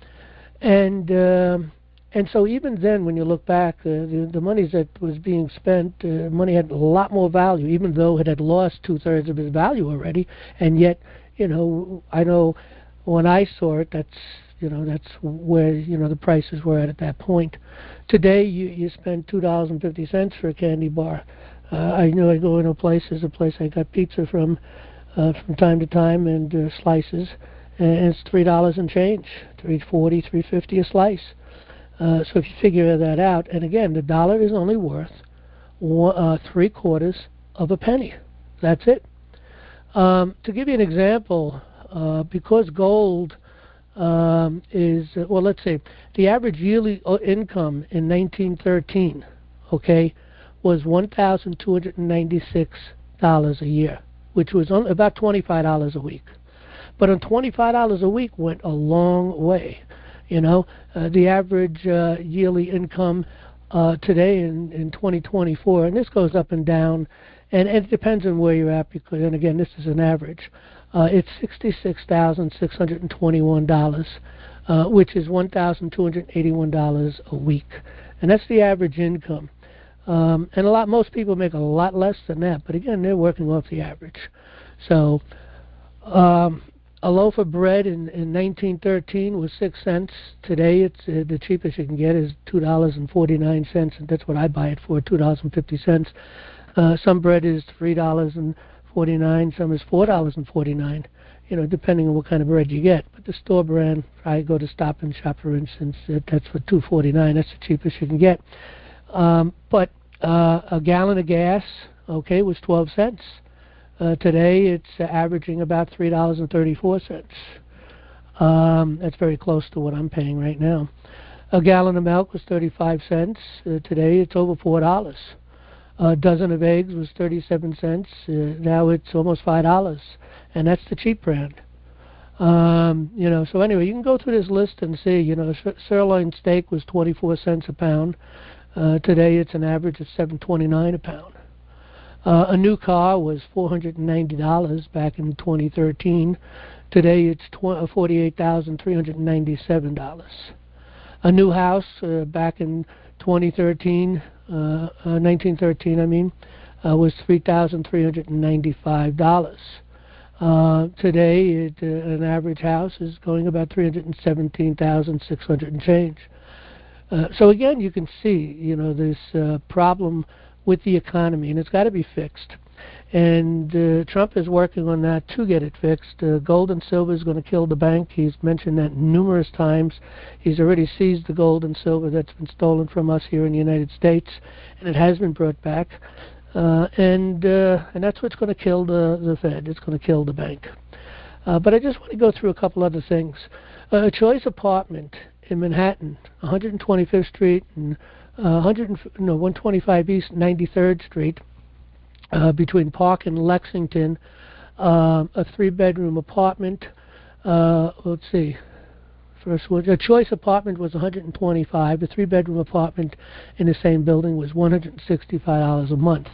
And so even then, when you look back, the money that was being spent, money had a lot more value, even though it had lost 2/3 of its value already. And yet, I know when I saw it, that's where the prices were at that point. Today, you spend $2.50 for a candy bar. I know I go into a place. There's a place I got pizza from time to time, and slices, and it's $3 and change, $3.40, $3.50 a slice. So if you figure that out, and again, the dollar is only worth 3/4 of a penny. That's it. To give you an example, because gold is, well, let's say the average yearly income in 1913, okay, was $1,296 a year, which was about $25 a week. But on $25 a week went a long way. The average yearly income today in 2024, and this goes up and down, and it depends on where you're at, because, and again, this is an average. It's $66,621, which is $1,281 a week, and that's the average income. And most people make a lot less than that, but again, they're working off the average. So a loaf of bread in 1913 was 6 cents. Today, it's the cheapest you can get is $2.49, and that's what I buy it for, $2.50. Some bread is $3.49, some is $4.49. Depending on what kind of bread you get. But the store brand, I go to Stop and Shop, for instance, that's for $2.49. That's the cheapest you can get. But a gallon of gas, okay, was 12 cents. Today, it's averaging about $3.34. That's very close to what I'm paying right now. A gallon of milk was 35 cents. Today, it's over $4. A dozen of eggs was 37 cents. Now it's almost $5, and that's the cheap brand. So anyway, you can go through this list and see. Sirloin steak was 24 cents a pound. Today, it's an average of $7.29 a pound. A new car was $490 back in 2013. Today it's $48,397. A new house back in 1913, was $3,395. Today, an average house is going about $317,600 and change. So again, you can see, this problem with the economy, and it's got to be fixed. And Trump is working on that to get it fixed. Gold and silver is going to kill the bank. He's mentioned that numerous times. He's already seized the gold and silver that's been stolen from us here in the United States, and it has been brought back. And that's what's going to kill the Fed. It's going to kill the bank. But I just want to go through a couple other things. A choice apartment in Manhattan, 125th Street and 125 East 93rd Street, between Park and Lexington, a 3-bedroom apartment. Let's see. First one, a choice apartment was $125. A 3-bedroom apartment in the same building was $165 a month.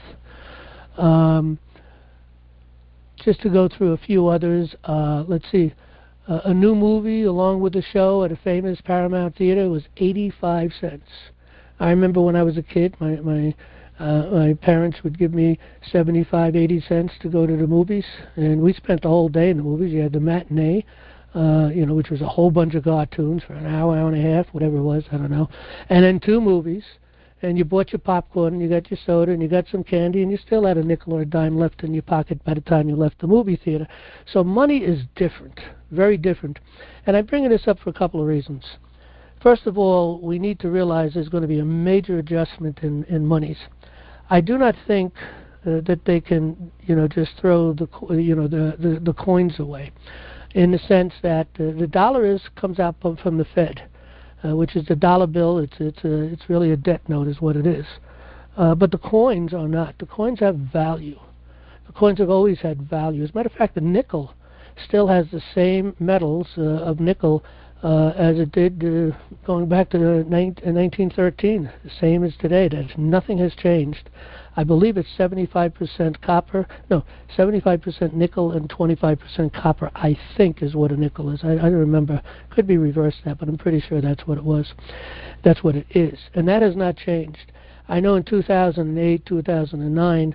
Just to go through a few others, let's see. A new movie along with the show at a famous Paramount theater was 85 cents. I remember when I was a kid, my parents would give me 75, 80 cents to go to the movies, and we spent the whole day in the movies. You had the matinee, which was a whole bunch of cartoons for an hour, hour and a half, whatever it was, I don't know, and then 2 movies, and you bought your popcorn, and you got your soda, and you got some candy, and you still had a nickel or a dime left in your pocket by the time you left the movie theater. So money is different, very different, and I'm bringing this up for a couple of reasons. First of all, we need to realize there's going to be a major adjustment in monies. I do not think that they can, just throw the coins away, in the sense that the dollar comes out from the Fed, which is the dollar bill. It's really a debt note, is what it is. But the coins are not. The coins have value. The coins have always had value. As a matter of fact, the nickel still has the same metals of nickel as it did going back to 1913, the same as today. Nothing has changed. I believe it's 75% copper, no, 75% nickel and 25% copper, I think is what a nickel is. I don't remember. Could be reversed that, but I'm pretty sure that's what it was. That's what it is. And that has not changed. I know in 2008, 2009,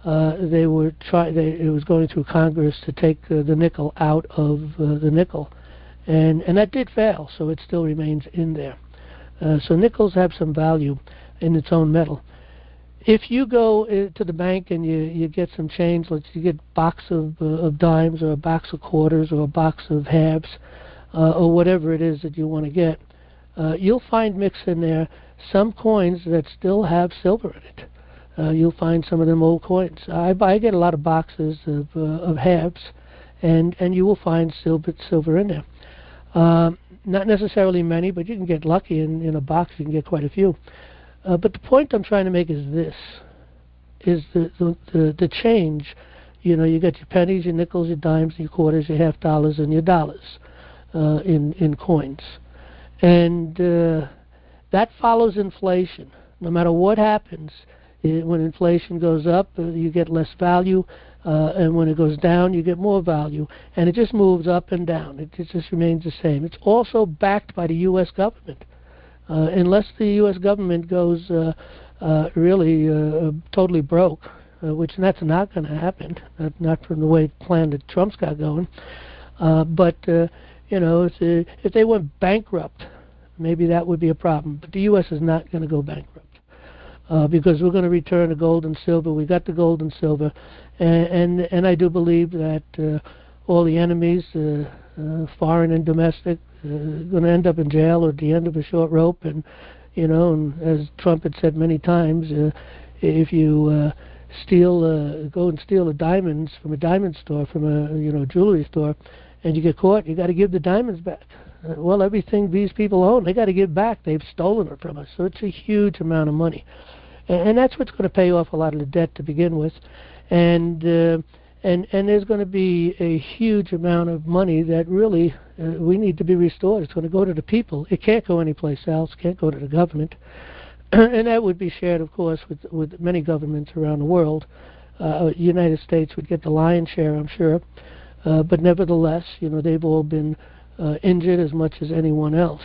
it was going through Congress to take the nickel out of the nickel. And that did fail, so it still remains in there. So nickels have some value in its own metal. If you go to the bank and you get some change, you get a box of dimes or a box of quarters or a box of halves or whatever it is that you want to get, you'll find mixed in there some coins that still have silver in it. You'll find some of them old coins. I get a lot of boxes of halves, and you will find silver in there. Not necessarily many, but you can get lucky in a box. You can get quite a few. But the point I'm trying to make is this: is the change. You know, you got your pennies, your nickels, your dimes, your quarters, your half dollars, and your dollars in coins, and that follows inflation. No matter what happens, when inflation goes up, you get less value. And when it goes down, you get more value. And it just moves up and down. It just remains the same. It's also backed by the U.S. government. Unless the U.S. government goes really totally broke, which that's not going to happen, not from the way plan that Trump's got going. But you know, if they went bankrupt, maybe that would be a problem. But the U.S. is not going to go bankrupt. Because we're going to return to gold and silver. We got the gold and silver, and I do believe that all the enemies, foreign and domestic, going to end up in jail or at the end of a short rope. And you know, and as Trump had said many times, if you go and steal the diamonds from a diamond store, from a jewelry store, and you get caught, you got to give the diamonds back. Well, everything these people own, they got to give back. They've stolen it from us, so it's a huge amount of money. And that's what's going to pay off a lot of the debt to begin with, and there's going to be a huge amount of money that really we need to be restored. It's going to go to the people. It can't go anyplace else. It can't go to the government, and that would be shared, of course, with many governments around the world. The United States would get the lion's share, I'm sure, but nevertheless, they've all been injured as much as anyone else.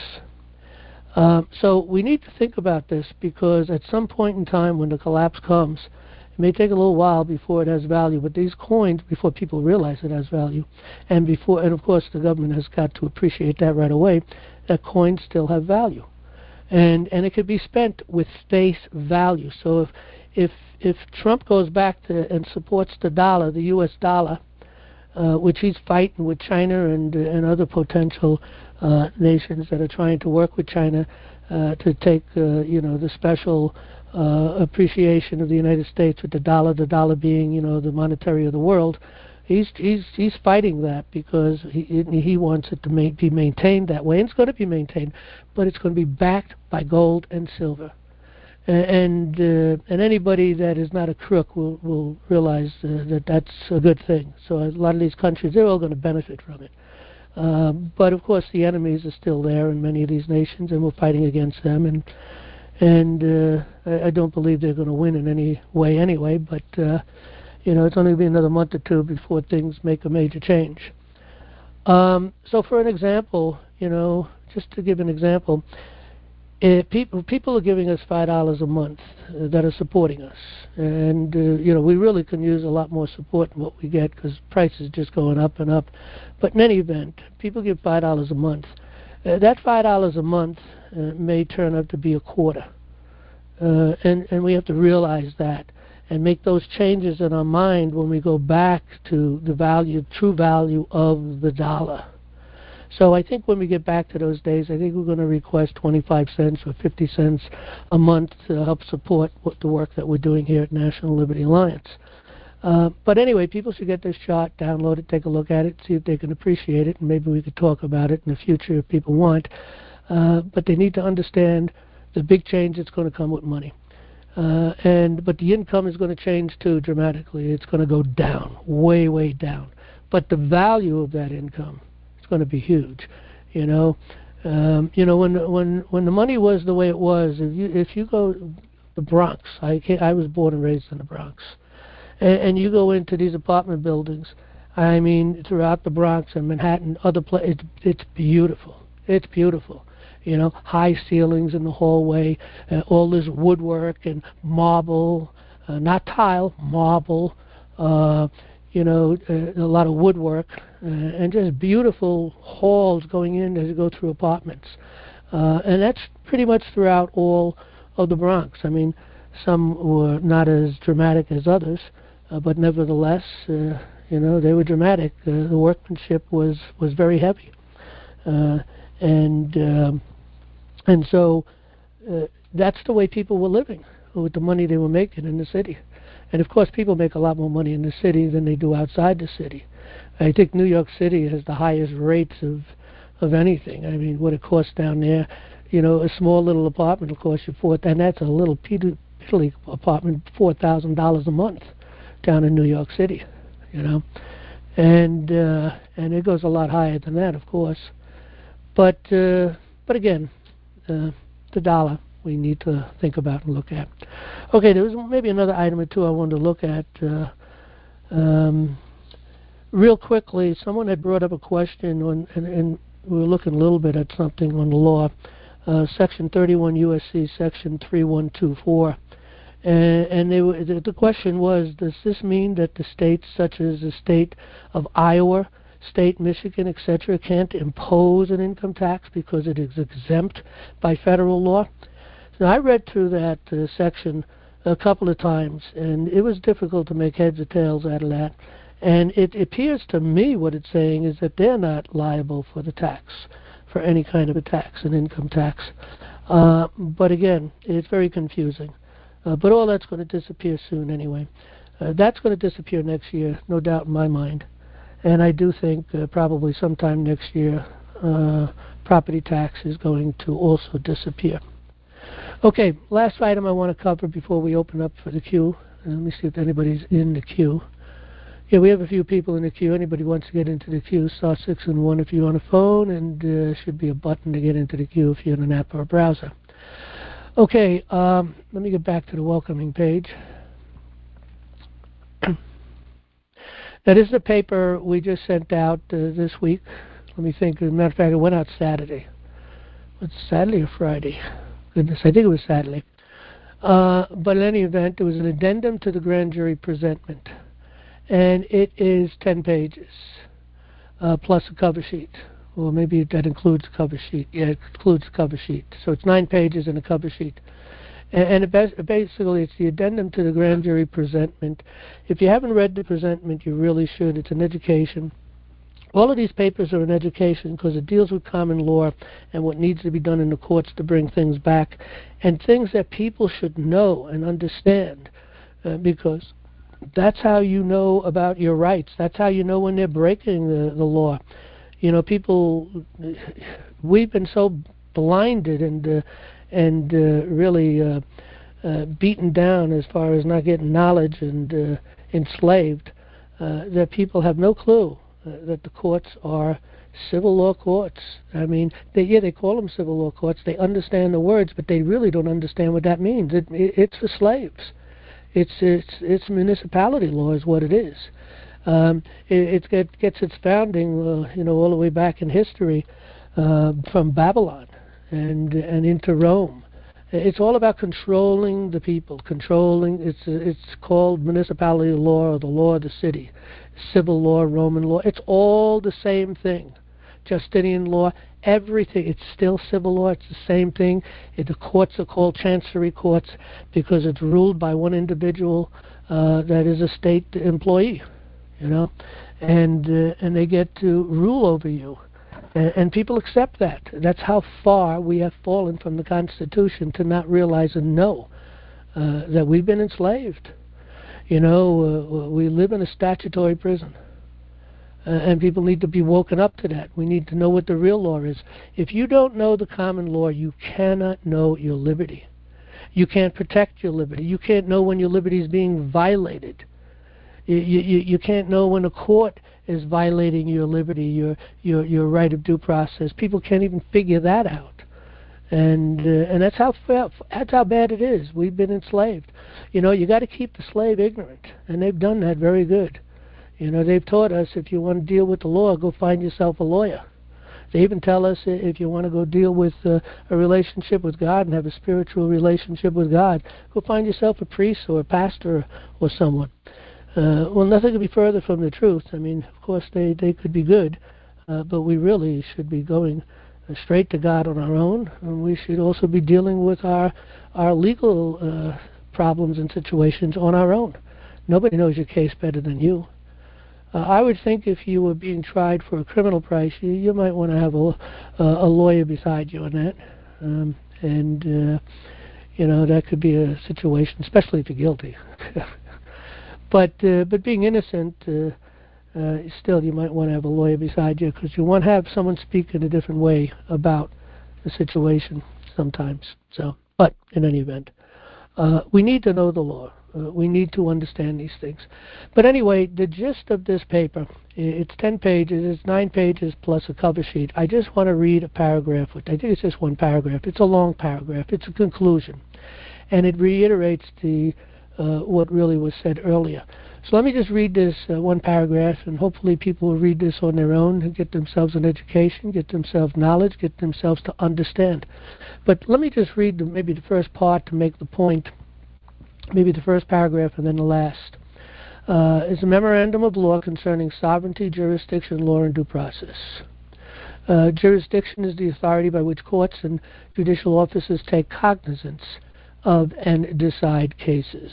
So we need to think about this, because at some point in time when the collapse comes, it may take a little while before it has value, but these coins, before people realize it has value, and of course the government has got to appreciate that right away, that coins still have value. And it could be spent with face value. So if Trump goes back and supports the dollar, the U.S. dollar, which he's fighting with China and other potential nations that are trying to work with China to take the special appreciation of the United States with the dollar being the monetary of the world. He's fighting that because he wants it to be maintained that way, and it's going to be maintained, but it's going to be backed by gold and silver. And anybody that is not a crook will realize that that's a good thing. So a lot of these countries, they're all going to benefit from it. But of course, the enemies are still there in many of these nations, and we're fighting against them. And I don't believe they're going to win in any way anyway. But it's only going to be another month or two before things make a major change. So for an example, just to give an example. People are giving us $5 a month that are supporting us, and we really can use a lot more support than what we get, because prices is just going up and up. But in any event, people give $5 a month. That $5 a month may turn out to be a quarter, and we have to realize that and make those changes in our mind when we go back to the true value of the dollar. So I think when we get back to those days, I think we're going to request 25 cents or 50 cents a month to help support the work that we're doing here at National Liberty Alliance. But anyway, people should get this chart, download it, take a look at it, see if they can appreciate it, and maybe we could talk about it in the future if people want. But they need to understand the big change that's going to come with money. But the income is going to change too dramatically. It's going to go down, way, way down. But the value of that income, going to be huge. When the money was the way it was, if you go the Bronx, I was born and raised in the Bronx, and you go into these apartment buildings, I mean, throughout the Bronx and Manhattan, other places, it's beautiful. It's beautiful. High ceilings in the hallway, all this woodwork and marble, not tile, marble, a lot of woodwork, and just beautiful halls going in as you go through apartments. And that's pretty much throughout all of the Bronx. I mean, some were not as dramatic as others, but nevertheless, they were dramatic. The workmanship was very heavy. And so that's the way people were living with the money they were making in the city. And of course, people make a lot more money in the city than they do outside the city. I think New York City has the highest rates of anything. I mean, what it costs down there, a small little apartment will cost you and that's a little piddly apartment, $4,000 a month down in New York City, and it goes a lot higher than that, of course. But again, the dollar we need to think about and look at. Okay, there was maybe another item or two I wanted to look at. Real quickly, someone had brought up a question, and we were looking a little bit at something on the law, Section 31 U.S.C. Section 3124. And the question was, does this mean that the states, such as the state of Iowa, state Michigan, etc., can't impose an income tax because it is exempt by federal law? Now, I read through that section a couple of times, and it was difficult to make heads or tails out of that. And it appears to me what it's saying is that they're not liable for the tax, for any kind of a tax, an income tax. But again, it's very confusing. But all that's going to disappear soon anyway. That's going to disappear next year, no doubt in my mind. And I do think probably sometime next year, property tax is going to also disappear. Okay, last item I want to cover before we open up for the queue. Let me see if anybody's in the queue. Yeah, we have a few people in the queue. Anybody wants to get into the queue, star 6 and 1 if you're on a phone, and there should be a button to get into the queue if you're in an app or a browser. Okay, let me get back to the welcoming page. Now, this is a paper we just sent out this week. Let me think. As a matter of fact, it went out Saturday. What's Saturday or Friday? Goodness, I think it was Saturday. But in any event, it was an addendum to the grand jury presentment. And it is 10 pages, plus a cover sheet. Well, maybe that includes a cover sheet. Yeah, it includes a cover sheet. So it's 9 pages and a cover sheet. And basically, it's the addendum to the grand jury presentment. If you haven't read the presentment, you really should. It's an education. All of these papers are an education because it deals with common law and what needs to be done in the courts to bring things back, and things that people should know and understand, because that's how you know about your rights. That's how you know when they're breaking the law. People, we've been so blinded and really beaten down as far as not getting knowledge and enslaved, that people have no clue that the courts are civil law courts. I mean, they call them civil law courts. They understand the words, but they really don't understand what that means. It's for slaves. It's municipality law is what it is. It gets its founding, all the way back in history, from Babylon and into Rome. It's all about controlling the people. It's called municipality law or the law of the city, civil law, Roman law. It's all the same thing. Justinian law, everything. It's still civil law. It's the same thing. The courts are called chancery courts because it's ruled by one individual that is a state employee, and they get to rule over you. And people accept that. That's how far we have fallen from the Constitution to not realize and know that we've been enslaved. We live in a statutory prison. And people need to be woken up to that. We need to know what the real law is. If you don't know the common law, you cannot know your liberty. You can't protect your liberty. You can't know when your liberty is being violated. You can't know when a court is violating your liberty, your right of due process. People can't even figure that out. And that's how bad it is. We've been enslaved. You know, you got to keep the slave ignorant, and they've done that very good. You know, they've taught us if you want to deal with the law, go find yourself a lawyer. They even tell us if you want to go deal with a relationship with God and have a spiritual relationship with God, go find yourself a priest or a pastor or someone. Well, nothing could be further from the truth. I mean, of course, they could be good, but we really should be going straight to God on our own, and we should also be dealing with our legal problems and situations on our own. Nobody knows your case better than you. I would think if you were being tried for a criminal price, you might want to have a lawyer beside you on that. You know, that could be a situation, especially if you're guilty. But being innocent, still you might want to have a lawyer beside you, because you want to have someone speak in a different way about the situation sometimes. So, but in any event, we need to know the law. We need to understand these things. But anyway, the gist of this paper, it's 10 pages, it's 9 pages plus a cover sheet. I just want to read a paragraph. I think it's just one paragraph. It's a long paragraph. It's a conclusion. And it reiterates what really was said earlier. So let me just read this one paragraph, and hopefully people will read this on their own and get themselves an education, get themselves knowledge, get themselves to understand. But let me just read maybe the first part to make the point. Maybe the first paragraph and then the last. Is a memorandum of law concerning sovereignty, jurisdiction, law, and due process. Jurisdiction is the authority by which courts and judicial officers take cognizance of and decide cases.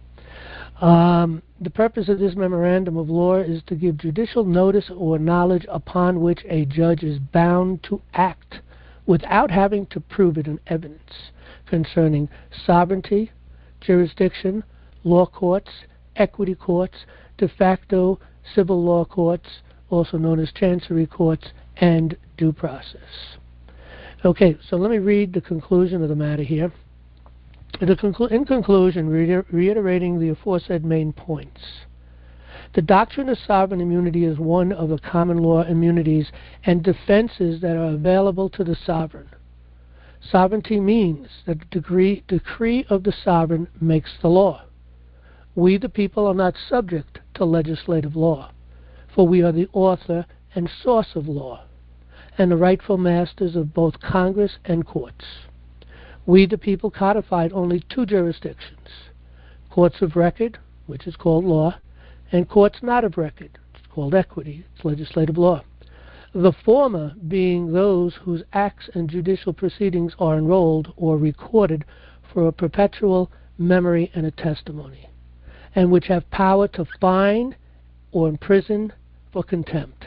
The purpose of this memorandum of law is to give judicial notice or knowledge upon which a judge is bound to act without having to prove it in evidence concerning sovereignty, jurisdiction, law courts, equity courts, de facto civil law courts, also known as chancery courts, and due process. Okay, so let me read the conclusion of the matter here. In conclusion, reiterating the aforesaid main points. The doctrine of sovereign immunity is one of the common law immunities and defenses that are available to the sovereign. Sovereignty means that the decree of the sovereign makes the law. We, the people, are not subject to legislative law, for we are the author and source of law, and the rightful masters of both Congress and courts. We, the people, codified only 2 jurisdictions, courts of record, which is called law, and courts not of record, which is called equity, it's legislative law. The former being those whose acts and judicial proceedings are enrolled or recorded for a perpetual memory and a testimony, and which have power to fine or imprison for contempt.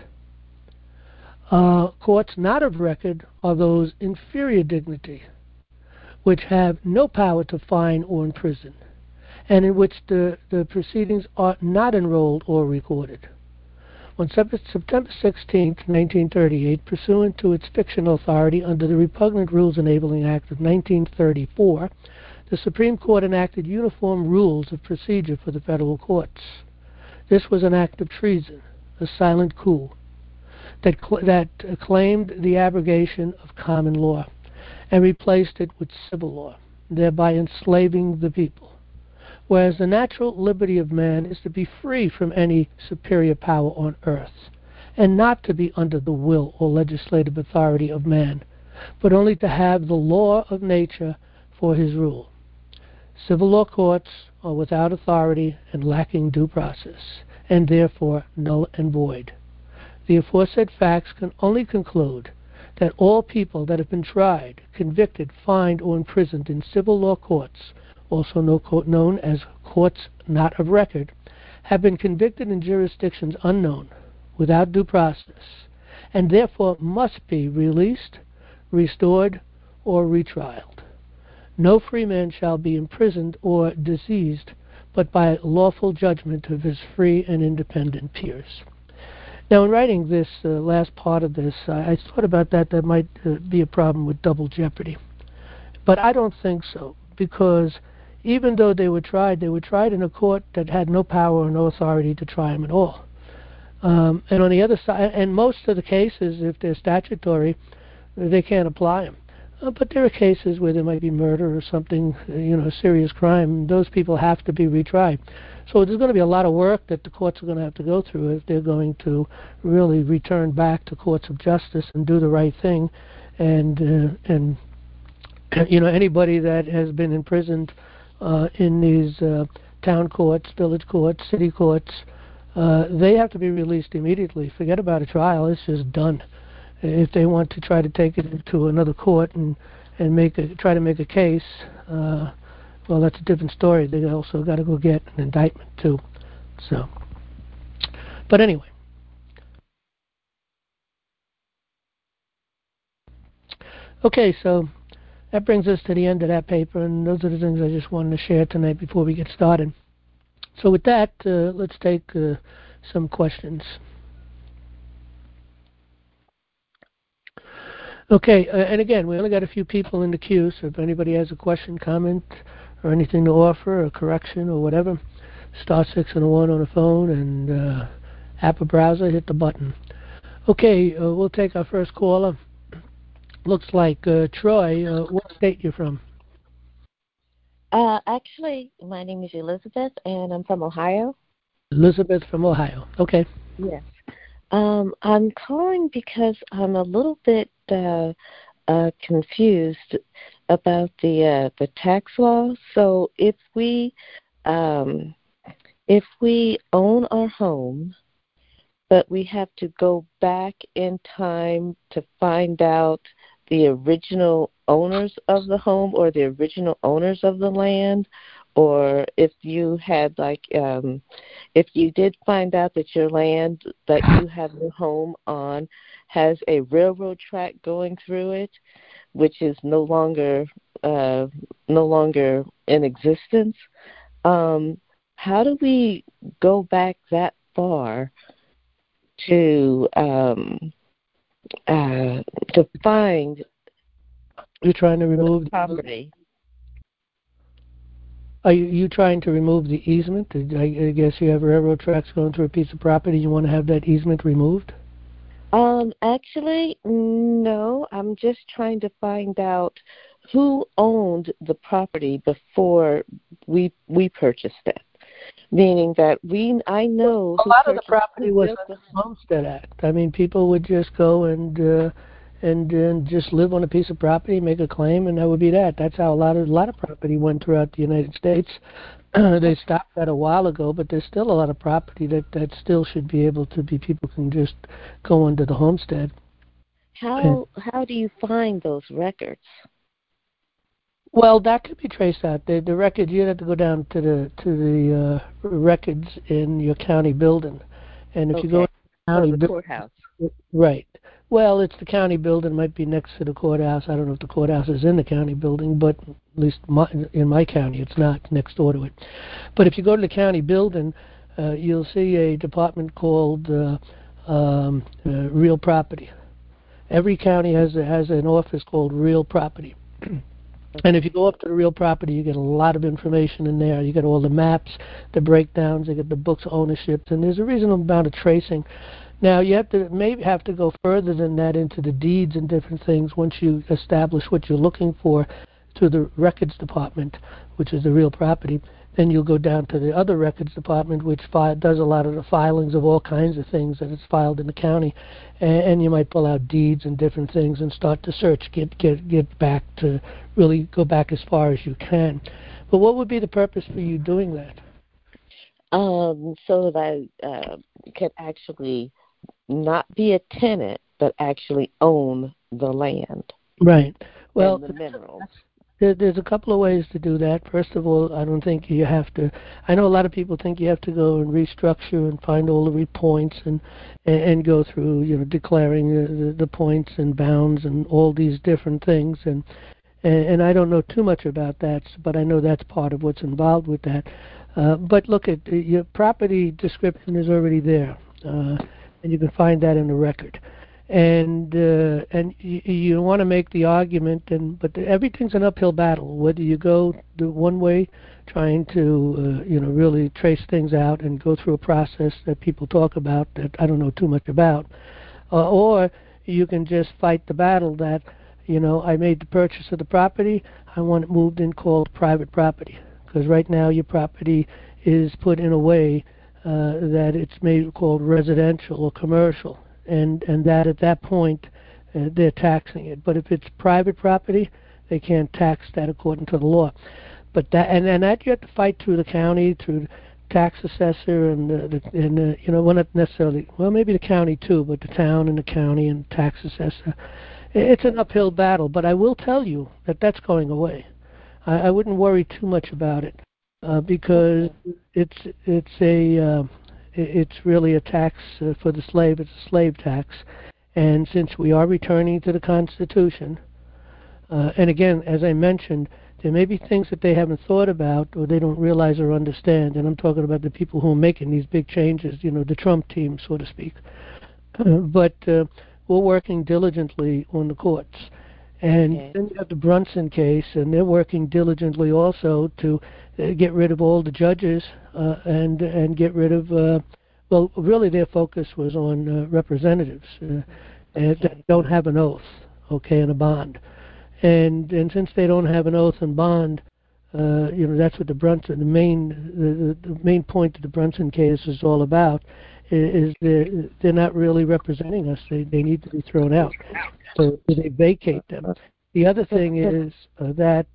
Courts not of record are those inferior dignity, which have no power to fine or imprison, and in which the proceedings are not enrolled or recorded. On September 16, 1938, pursuant to its fictional authority under the Repugnant Rules Enabling Act of 1934, the Supreme Court enacted uniform rules of procedure for the federal courts. This was an act of treason, a silent coup, that claimed the abrogation of common law and replaced it with civil law, thereby enslaving the people. Whereas the natural liberty of man is to be free from any superior power on earth, and not to be under the will or legislative authority of man, but only to have the law of nature for his rule. Civil law courts are without authority and lacking due process, and therefore null and void. The aforesaid facts can only conclude that all people that have been tried, convicted, fined, or imprisoned in civil law courts, also known as courts not of record, have been convicted in jurisdictions unknown, without due process, and therefore must be released, restored, or retrialed. No free man shall be imprisoned or diseased, but by lawful judgment of his free and independent peers. Now, in writing this last part of this, I thought about that might be a problem with double jeopardy. But I don't think so, because even though they were tried in a court that had no power or no authority to try them at all. And on the other side, and most of the cases, if they're statutory, they can't apply them. But there are cases where there might be murder or something, a serious crime. Those people have to be retried. So there's going to be a lot of work that the courts are going to have to go through if they're going to really return back to courts of justice and do the right thing. And anybody that has been imprisoned in these town courts, village courts, city courts, they have to be released immediately. Forget about a trial; it's just done. If they want to try to take it to another court and try to make a case, well, that's a different story. They also got to go get an indictment too. So, but anyway. Okay, so that brings us to the end of that paper, and those are the things I just wanted to share tonight before we get started. So with that, let's take some questions. Okay, and again, we only got a few people in the queue, so if anybody has a question, comment, or anything to offer, or correction, or whatever, *6 and a 1 on the phone, and app or browser, hit the button. Okay, we'll take our first caller. Looks like Troy. What state you from? Actually, my name is Elizabeth, and I'm from Ohio. Elizabeth from Ohio. Okay. Yes. I'm calling because I'm a little bit confused about the tax law. So if we own our home, but we have to go back in time to find out the original owners of the home or the original owners of the land, or if you had if you did find out that your land that you have your home on has a railroad track going through it, which is no longer in existence, how do we go back that far to find? You're trying to remove the property. Are you trying to remove the easement? I guess you have railroad tracks going through a piece of property. You want to have that easement removed? Actually, no. I'm just trying to find out who owned the property before we purchased it. Meaning that I know a lot of the property was under the Homestead Act. I mean, people would just go and just live on a piece of property, make a claim, and that would be that. That's how a lot of property went throughout the United States. They stopped that a while ago, but there's still a lot of property that still should be able to be. People can just go under the homestead. How do you find those records? Well, that could be traced out. The records, you'd have to go down to the records in your county building, and if you go to the county courthouse, right. Well, it's the county building. It might be next to the courthouse. I don't know if the courthouse is in the county building, but at least in my county, it's not next door to it. But if you go to the county building, you'll see a department called Real Property. Every county has an office called Real Property. And if you go up to the Real Property, you get a lot of information in there. You get all the maps, the breakdowns, you get the books of ownership, and there's a reasonable amount of tracing. Now, you maybe have to go further than that into the deeds and different things once you establish what you're looking for to the records department, which is the Real Property. Then you'll go down to the other records department, which does a lot of the filings of all kinds of things that is filed in the county, and you might pull out deeds and different things and start to search, get back to really go back as far as you can. But what would be the purpose for you doing that? So that I could actually not be a tenant, but actually own the land. Right. Well, and the minerals. There's a couple of ways to do that. First of all, I don't think you have to. I know a lot of people think you have to go and restructure and find all the points and go through, declaring the points and bounds and all these different things. And I don't know too much about that, but I know that's part of what's involved with that. But look at your property description is already there, and you can find that in the record. and you want to make the argument, but everything's an uphill battle. Whether you go the one way, trying to really trace things out and go through a process that people talk about that I don't know too much about, or you can just fight the battle that I made the purchase of the property. I want it moved in called private property, because right now your property is put in a way that it's made called residential or commercial, and that at that point they're taxing it. But if it's private property, they can't tax that according to the law. But that and that you have to fight through the county, through the tax assessor, and well, not necessarily, well, maybe the county too, but the town and the county and tax assessor. It's an uphill battle, but I will tell you that that's going away. I wouldn't worry too much about it because it's really a tax for the slave. It's a slave tax, and since we are returning to the Constitution, and again, as I mentioned, there may be things that they haven't thought about or they don't realize or understand, and I'm talking about the people who are making these big changes, the Trump team, so to speak. But we're working diligently on the courts. And then you have the Brunson case, and they're working diligently also to get rid of all the judges and get rid of, well, really their focus was on representatives that don't have an oath, and a bond. And since they don't have an oath and bond, that's what the main point of the Brunson case is all about. Is they're not really representing us. They need to be thrown out. So they vacate them. The other thing is that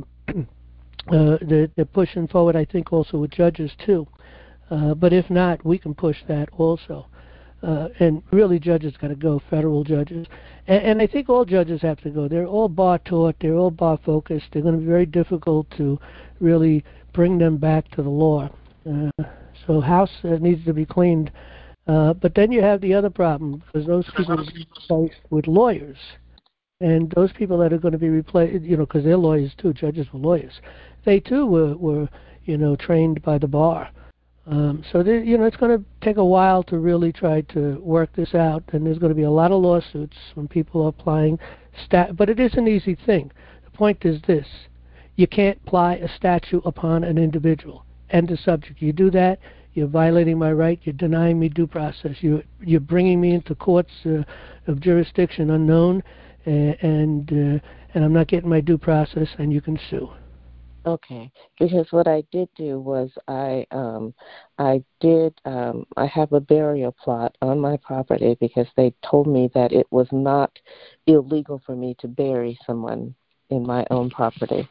they're pushing forward, I think, also with judges too. But if not, we can push that also. And really, judges got to go, federal judges. And I think all judges have to go. They're all bar taught. They're all bar focused. They're going to be very difficult to really bring them back to the law. So House needs to be cleaned. But then you have the other problem, because those people are replaced with lawyers. And those people that are going to be replaced, because they're lawyers too, judges were lawyers. They too were trained by the bar. So it's going to take a while to really try to work this out, and there's going to be a lot of lawsuits when people are applying but it is an easy thing. The point is this: you can't apply a statute upon an individual. End of subject. You do that, you're violating my right. You're denying me due process. You're bringing me into courts of jurisdiction unknown, and I'm not getting my due process, and you can sue. Okay, because what I did do was I have a burial plot on my property because they told me that it was not illegal for me to bury someone in my own property.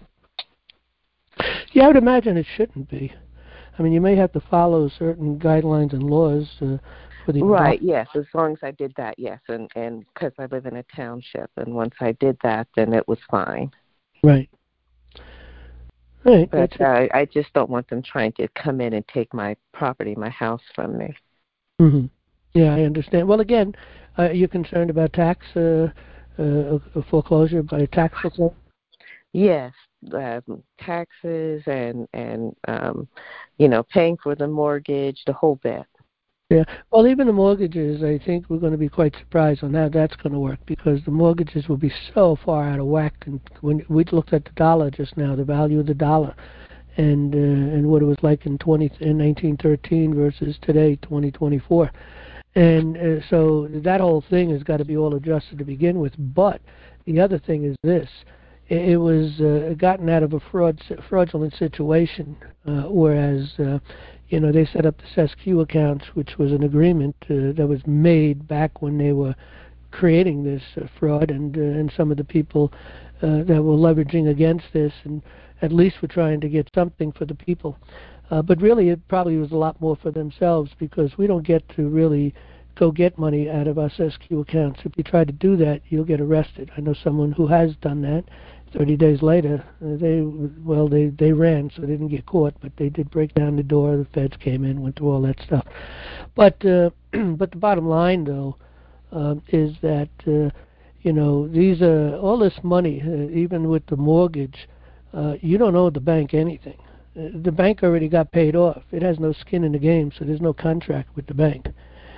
Yeah, I would imagine it shouldn't be. I mean, you may have to follow certain guidelines and laws for the right. Yes, as long as I did that, yes, and because I live in a township, and once I did that, then it was fine. Right. Right. But I just don't want them trying to come in and take my property, my house from me. Mm-hmm. Yeah, I understand. Well, again, are you concerned about tax foreclosure by tax foreclosure? Yes, taxes and paying for the mortgage, the whole bit. Yeah. Well, even the mortgages, I think we're going to be quite surprised on how that's going to work, because the mortgages will be so far out of whack. And when we looked at the dollar just now, the value of the dollar, and what it was like in 1913 versus today, 2024, and so that whole thing has got to be all adjusted to begin with. But the other thing is this: it was gotten out of a fraudulent situation, whereas they set up the SESQ accounts, which was an agreement that was made back when they were creating this fraud, and some of the people that were leveraging against this, and at least were trying to get something for the people. But really, it probably was a lot more for themselves, because we don't get to really go get money out of our SESQ accounts. If you try to do that, you'll get arrested. I know someone who has done that. 30 days later, they ran, so they didn't get caught, but they did break down the door. The feds came in, went through all that stuff. But but the bottom line, though, is that these all this money, even with the mortgage, you don't owe the bank anything. The bank already got paid off. It has no skin in the game, so there's no contract with the bank.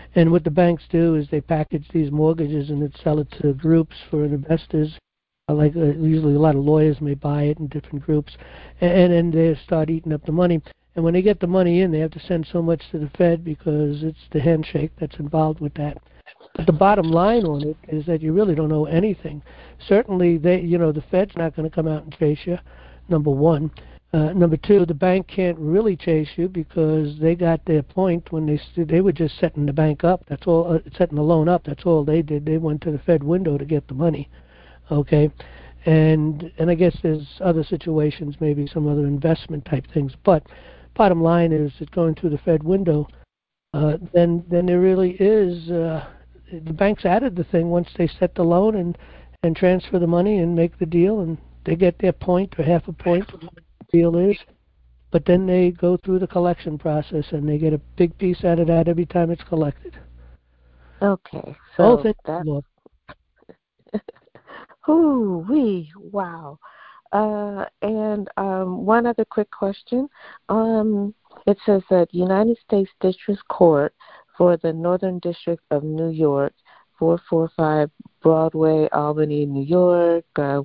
And what the banks do is they package these mortgages and then sell it to groups for investors. Usually a lot of lawyers may buy it in different groups, and then they start eating up the money. And when they get the money in, they have to send so much to the Fed because it's the handshake that's involved with that. But the bottom line on it is that you really don't know anything. Certainly, the Fed's not going to come out and chase you, number one. Number two, the bank can't really chase you because they got their point when they were just setting the bank up. That's all, setting the loan up. That's all they did. They went to the Fed window to get the money. Okay, and I guess there's other situations, maybe some other investment type things. But bottom line is, that going through the Fed window, then there really is. The banks added the thing once they set the loan and transfer the money and make the deal, and they get their point or half a point of what the deal is. But then they go through the collection process, and they get a big piece out of that every time it's collected. Okay, so that. Wow. And one other quick question. It says that United States District Court for the Northern District of New York, 445 Broadway, Albany, New York,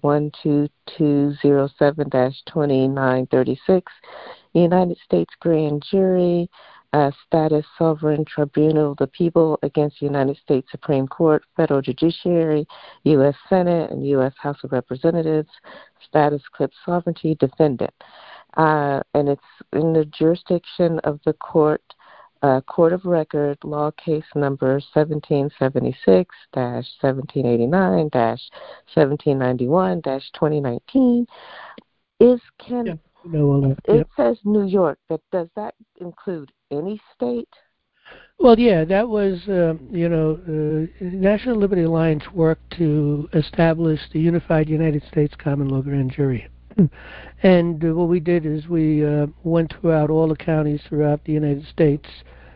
12207-2936, United States Grand Jury, Status Sovereign Tribunal of the People against United States Supreme Court, Federal Judiciary, U.S. Senate, and U.S. House of Representatives, Status Clip Sovereignty Defendant. And it's in the jurisdiction of the Court of Record, law case number 1776-1789-1791-2019. It says New York, but does that include any state? Well, yeah, that was, National Liberty Alliance worked to establish the Unified United States Common Law Grand Jury. And what we did is we went throughout all the counties throughout the United States.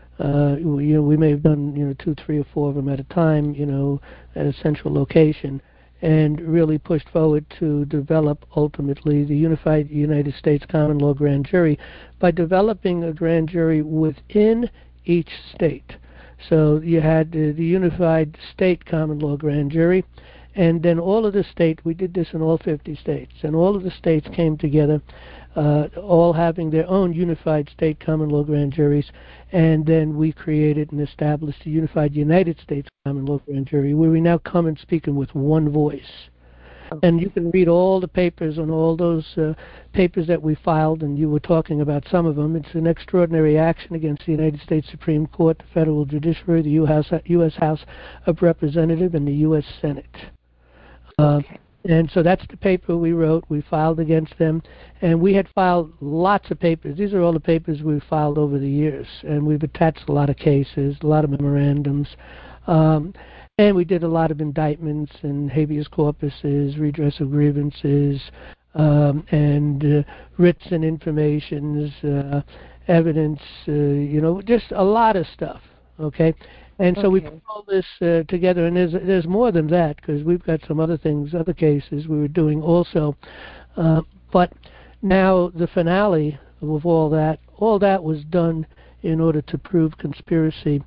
We may have done, 2, 3, or 4 of them at a time, at a central location, and really pushed forward to develop ultimately the Unified United States Common Law Grand Jury by developing a grand jury within each state. So you had the Unified State Common Law Grand Jury, and then all of the state, we did this in all 50 states, and all of the states came together, all having their own Unified State Common Law Grand Juries, and then we created and established the Unified United States Common Law Grand Jury, where we now come and speak with one voice. And you can read all the papers on all those papers that we filed, and you were talking about some of them. It's an extraordinary action against the United States Supreme Court, the Federal Judiciary, the U.S. House of Representatives, and the U.S. Senate. And so that's the paper we wrote. We filed against them, and we had filed lots of papers. These are all the papers we've filed over the years, and we've attached a lot of cases, a lot of memorandums. And we did a lot of indictments and habeas corpuses, redress of grievances, and writs and informations, evidence, just a lot of stuff, okay? And so we put all this together, and there's more than that, because we've got some other things, other cases we were doing also. But now the finale of all that was done in order to prove conspiracy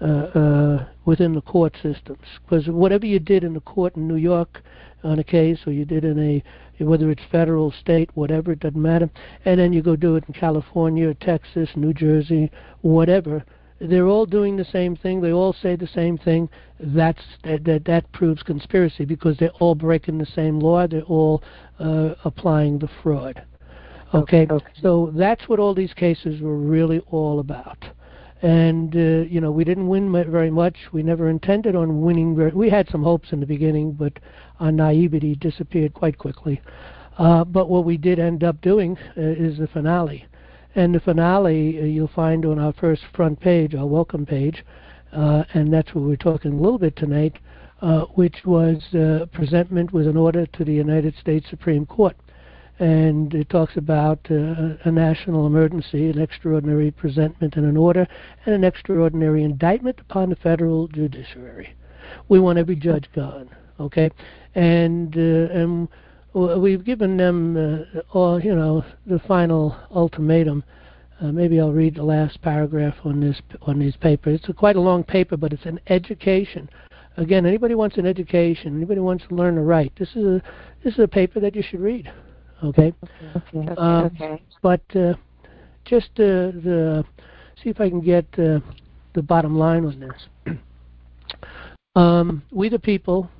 within the court systems, because whatever you did in the court in New York on a case, or you did in whether it's federal, state, whatever, it doesn't matter, and then you go do it in California, Texas, New Jersey, whatever, they're all doing the same thing, they all say the same thing. That proves conspiracy, because they're all breaking the same law, they're all applying the fraud. Okay, so that's what all these cases were really all about. And, we didn't win very much. We never intended on winning. We had some hopes in the beginning, but our naivety disappeared quite quickly. But what we did end up doing is the finale. And the finale you'll find on our first front page, our welcome page, and that's what we're talking a little bit tonight, which was presentment with an order to the United States Supreme Court. And it talks about a national emergency, an extraordinary presentment and an order, and an extraordinary indictment upon the federal judiciary. We want every judge gone, okay? And we've given them, the final ultimatum Maybe I'll read the last paragraph on this paper. It's quite a long paper, but it's an education. Again, anybody wants an education, anybody wants to learn to write, this is a paper that you should read. Okay. Okay. But just see if I can get the bottom line on this. We the people.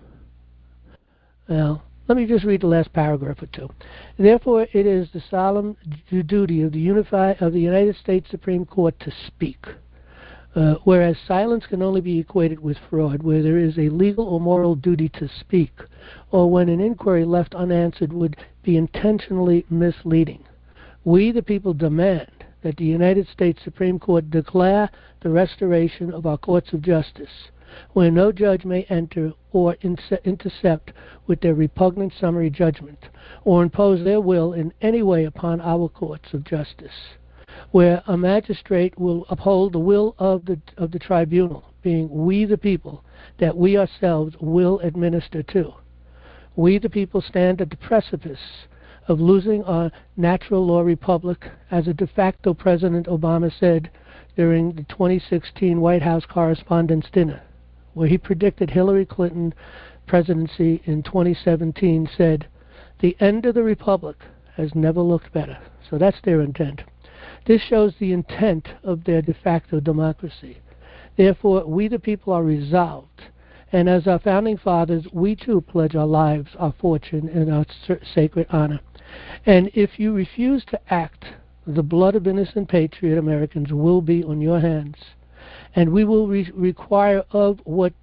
Well, let me just read the last paragraph or two. Therefore, it is the solemn duty of the United States Supreme Court to speak. Whereas silence can only be equated with fraud, where there is a legal or moral duty to speak, or when an inquiry left unanswered would be intentionally misleading. We, the people, demand that the United States Supreme Court declare the restoration of our courts of justice, where no judge may enter or intercept with their repugnant summary judgment, or impose their will in any way upon our courts of justice, where a magistrate will uphold the will of the tribunal, being we the people, that we ourselves will administer to. We the people stand at the precipice of losing our natural law republic, as a de facto President Obama said during the 2016 White House Correspondents' Dinner, where he predicted Hillary Clinton presidency in 2017, said, "The end of the republic has never looked better." So that's their intent. This shows the intent of their de facto democracy. Therefore, we the people are resolved, and as our founding fathers, we too pledge our lives, our fortune, and our sacred honor. And if you refuse to act, the blood of innocent patriot Americans will be on your hands, and we will require of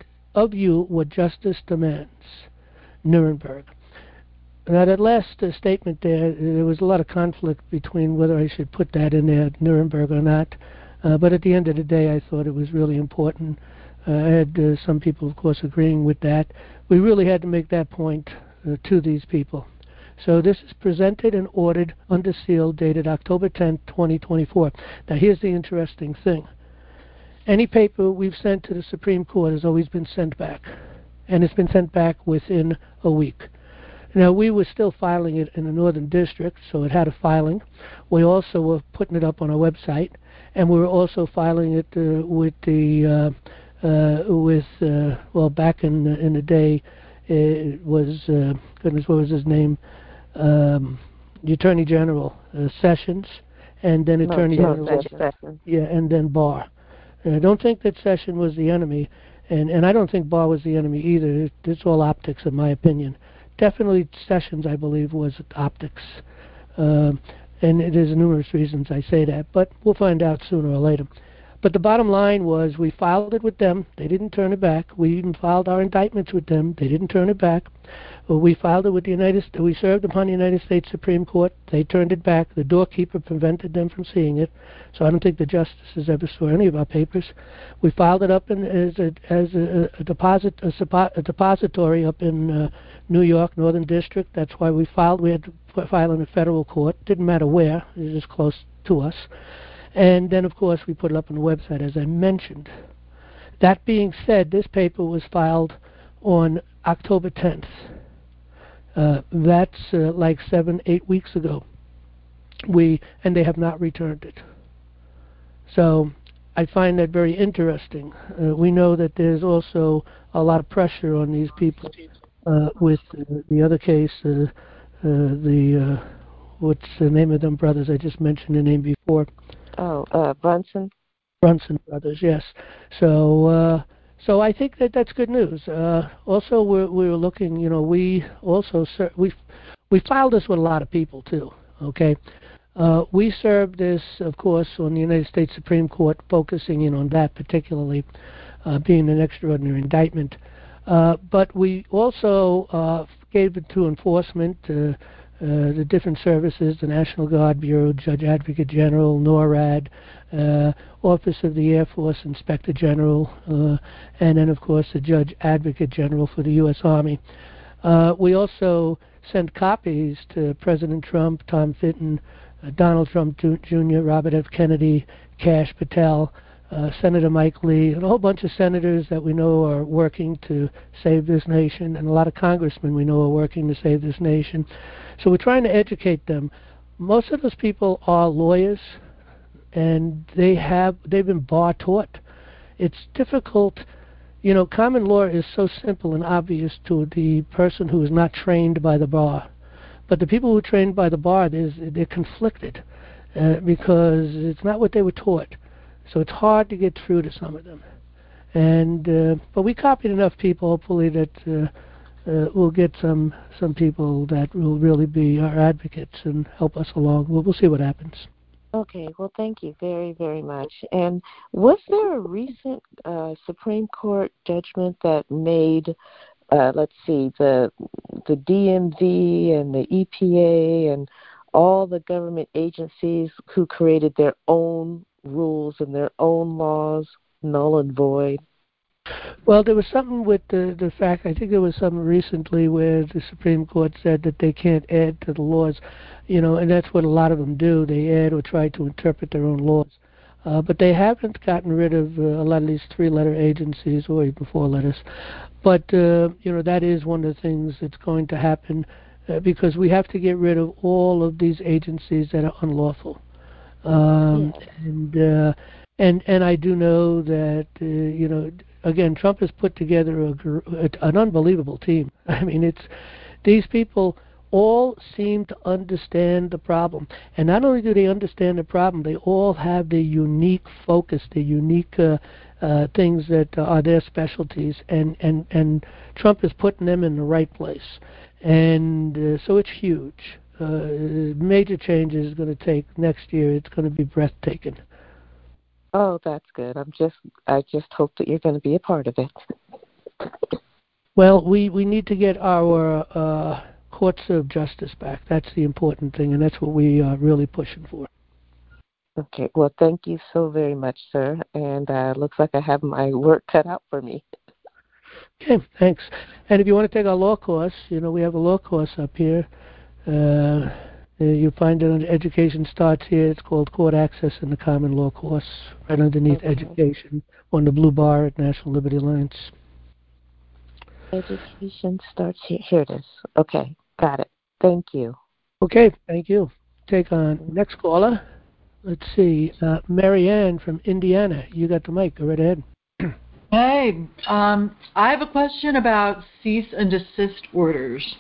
you what justice demands. Nuremberg. Now, that last statement there was a lot of conflict between whether I should put that in there, Nuremberg, or not. But at the end of the day, I thought it was really important. I had some people, of course, agreeing with that. We really had to make that point to these people. So this is presented and ordered under seal, dated October 10, 2024. Now, here's the interesting thing. Any paper we've sent to the Supreme Court has always been sent back, and it's been sent back within a week. Now, we were still filing it in the Northern District, so it had a filing. We also were putting it up on our website, and we were also filing it back in the day, it was, goodness, what was his name? The Attorney General, Sessions, and then Attorney General, Sessions. Yeah, and then Barr. I don't think that Sessions was the enemy, and I don't think Barr was the enemy either. It's all optics, in my opinion. Definitely Sessions, I believe, was optics. And there's numerous reasons I say that, but we'll find out sooner or later. But the bottom line was we filed it with them. They didn't turn it back. We even filed our indictments with them. They didn't turn it back. We filed it with the we served upon the United States Supreme Court. They turned it back. The doorkeeper prevented them from seeing it. So I don't think the justices ever saw any of our papers. We filed it up as a depository up in New York, Northern District. That's why we filed. We had to file in a federal court. Didn't matter where. It was just close to us. And then, of course, we put it up on the website, as I mentioned. That being said, this paper was filed on October 10th. That's like 7-8 weeks ago. And they have not returned it. So I find that very interesting. We know that there's also a lot of pressure on these people with the other case, what's the name of them brothers? I just mentioned the name before. Brunson. Brunson brothers, yes. So I think that's good news. Also, we were looking. We also we filed this with a lot of people too. Okay, we served this, of course, on the United States Supreme Court, focusing in on that particularly, being an extraordinary indictment. But we also gave it to enforcement. The different services, the National Guard Bureau, Judge Advocate General, NORAD, Office of the Air Force Inspector General, and then, of course, the Judge Advocate General for the U.S. Army. We also sent copies to President Trump, Tom Fitton, Donald Trump Jr., Robert F. Kennedy, Kash Patel, Senator Mike Lee, and a whole bunch of senators that we know are working to save this nation, and a lot of congressmen we know are working to save this nation. So we're trying to educate them. Most of those people are lawyers, and they've been bar taught. It's difficult. Common law is so simple and obvious to the person who is not trained by the bar. But the people who are trained by the bar, they're conflicted because it's not what they were taught. So it's hard to get through to some of them. But we copied enough people, hopefully, that we'll get some people that will really be our advocates and help us along. We'll see what happens. Okay, well, thank you very, very much. And was there a recent Supreme Court judgment that made, the DMV and the EPA and all the government agencies who created their own rules and their own laws null and void? Well, there was something with the fact, I think there was something recently where the Supreme Court said that they can't add to the laws, and that's what a lot of them do. They add or try to interpret their own laws. But they haven't gotten rid of a lot of these 3-letter agencies or even 4 letters. But, that is one of the things that's going to happen because we have to get rid of all of these agencies that are unlawful. And I do know that, again, Trump has put together an unbelievable team. I mean, these people all seem to understand the problem. And not only do they understand the problem, they all have their unique focus, their unique things that are their specialties. And Trump is putting them in the right place. And so it's huge. Major changes is going to take next year. It's going to be breathtaking. Oh, that's good. I just hope that you're going to be a part of it. Well, we need to get our courts of justice back. That's the important thing, and that's what we are really pushing for. Okay. Well, thank you so very much, sir. And looks like I have my work cut out for me. Okay, thanks. And if you want to take our law course, we have a law course up here. You find it under Education Starts Here. It's called Court Access in the Common Law course, right underneath Education on the blue bar at National Liberty Alliance. Education Starts Here. Here it is. Okay, got it. Thank you. Okay, thank you. Take on next caller. Let's see, Mary Ann from Indiana. You got the mic. Go right ahead. Hey, I have a question about cease and desist orders.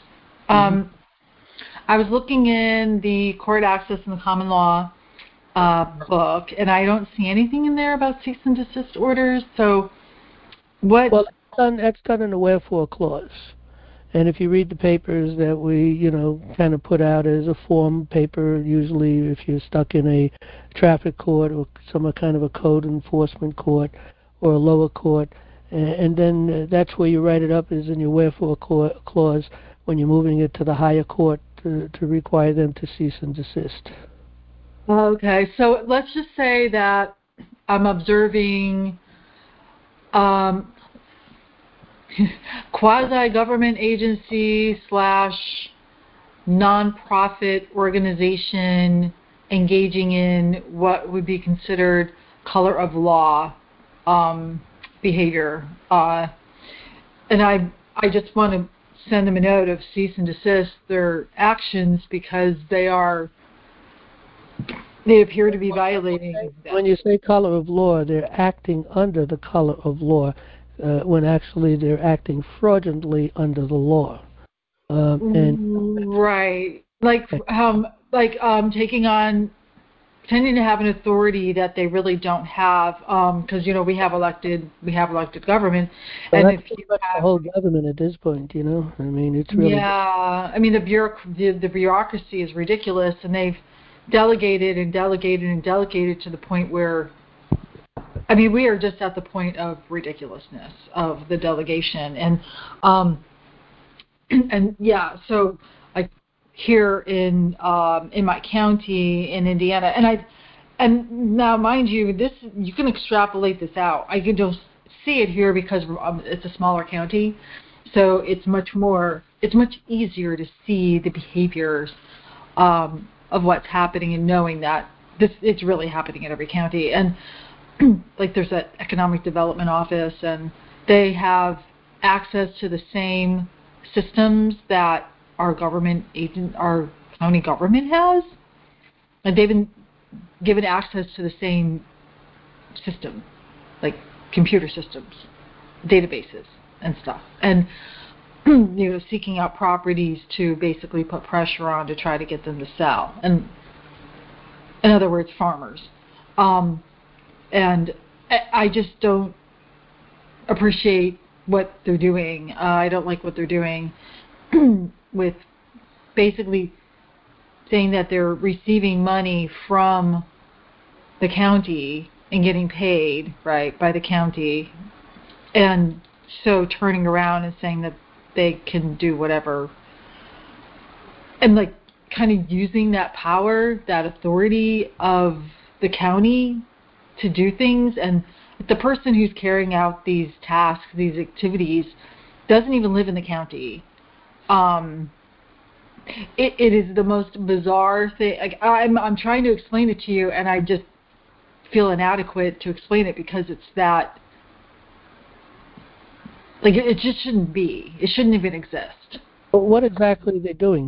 I was looking in the Court Access and the Common Law book, and I don't see anything in there about cease and desist orders. So, what? Well, that's done in the wherefore clause. And if you read the papers that we, kind of put out as a form paper, usually if you're stuck in a traffic court or some kind of a code enforcement court or a lower court, and then that's where you write it up is in your wherefore clause when you're moving it to the higher court to require them to cease and desist. Okay, so let's just say that I'm observing quasi-government agency / non-profit organization engaging in what would be considered color of law behavior. And I just want to send them a note of cease and desist their actions because they appear to be violating. When you say color of law, they're acting under the color of law when actually they're acting fraudulently under the law. Right. Pretending to have an authority that they really don't have, because we have elected government, well, and that's the whole government at this point. I mean, it's really the bureaucracy is ridiculous, and they've delegated and delegated and delegated to the point where, we are just at the point of ridiculousness of the delegation, so like here in my county in Indiana, and now mind you, you can extrapolate this out. I can just see it here because it's a smaller county, so it's much easier to see the behaviors of what's happening and knowing that it's really happening in every county. And like there's that economic development office, and they have access to the same systems that our county government has, and they've been given access to the same system, like computer systems, databases, and stuff, and seeking out properties to basically put pressure on to try to get them to sell, and in other words, farmers. And I just don't appreciate what they're doing. I don't like what they're doing with basically saying that they're receiving money from the county and getting paid, right, by the county, and so turning around and saying that they can do whatever, and like kind of using that power, that authority of the county to do things. And the person who's carrying out these tasks, these activities, doesn't even live in the county. It is the most bizarre thing. Like, I'm trying to explain it to you, and I just feel inadequate to explain it because it's that, like, it just shouldn't be. It shouldn't even exist. But what exactly are they doing?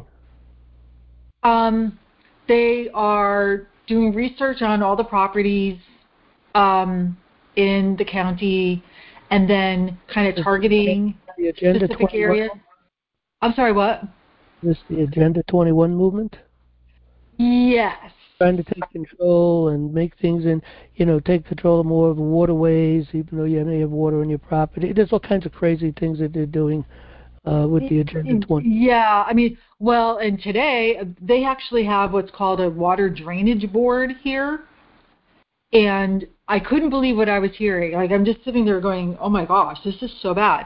They are doing research on all the properties in the county, and then kind of targeting the Agenda specific 21? areas. I'm sorry, what? Is this the Agenda 21 movement? Yes. Trying to take control and make things take control of more of the waterways, even though you may have water on your property. There's all kinds of crazy things that they're doing with the Agenda 20. Yeah, I mean, well, and today they actually have what's called a water drainage board here. And I couldn't believe what I was hearing. Like, I'm just sitting there going, oh my gosh, this is so bad.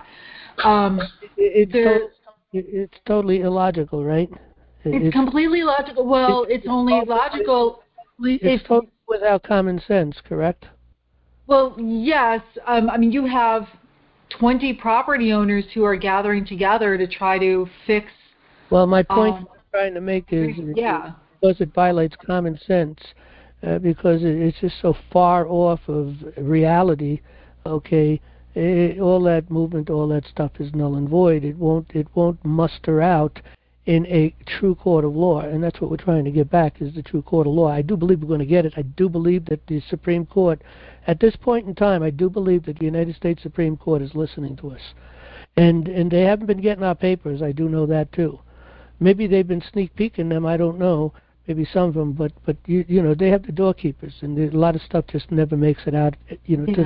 It's totally illogical, right? It's completely illogical. Well, it's only logical. It's totally without common sense, correct? Well, yes. I mean, you have 20 property owners who are gathering together to try to fix. Well, my point I'm trying to make is because it violates common sense, because it's just so far off of reality. Okay, all that movement, all that stuff is null and void. It won't muster out in a true court of law, and that's what we're trying to get back, is the true court of law. I do believe we're going to get it. I do believe that the Supreme Court, at this point in time, I do believe that the United States Supreme Court is listening to us. And they haven't been getting our papers. I do know that too. Maybe they've been sneak peeking them. I don't know. Maybe some of them, but they have the doorkeepers, and a lot of stuff just never makes it out. To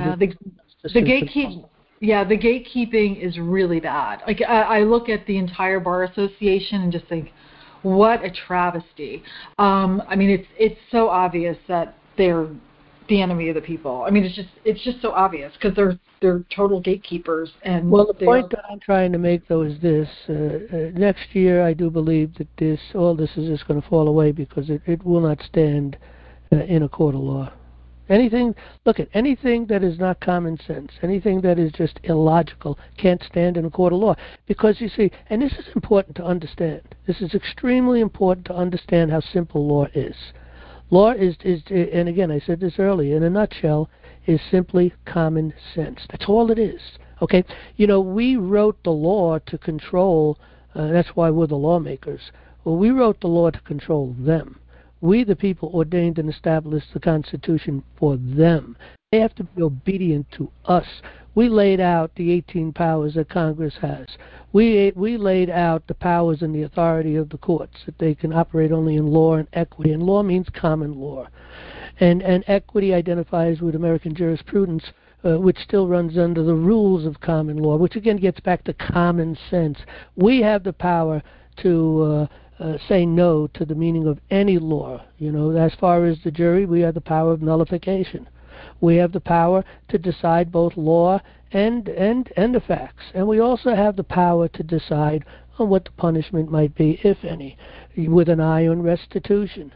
the gatekeeping. Yeah, the gatekeeping is really bad. Like, I look at the entire bar association and just think, what a travesty. I mean, it's so obvious that they're the enemy of the people. I mean, it's just so obvious because they're total gatekeepers. And well, the point that I'm trying to make though is this: next year, I do believe that all this is just going to fall away because it will not stand in a court of law. Anything that is not common sense, anything that is just illogical, can't stand in a court of law. Because you see, and this is important to understand. This is extremely important to understand how simple law is. Law is, and again, I said this earlier, in a nutshell, is simply common sense. That's all it is. Okay? We wrote the law to control, that's why we're the lawmakers. Well, we wrote the law to control them. We, the people, ordained and established the Constitution for them. They have to be obedient to us. We laid out the 18 powers that Congress has. We laid out the powers and the authority of the courts, that they can operate only in law and equity. And law means common law. And equity identifies with American jurisprudence, which still runs under the rules of common law, which again gets back to common sense. We have the power to say no to the meaning of any law. As far as the jury, we have the power of nullification. We have the power to decide both law and the facts. And we also have the power to decide on what the punishment might be, if any, with an eye on restitution.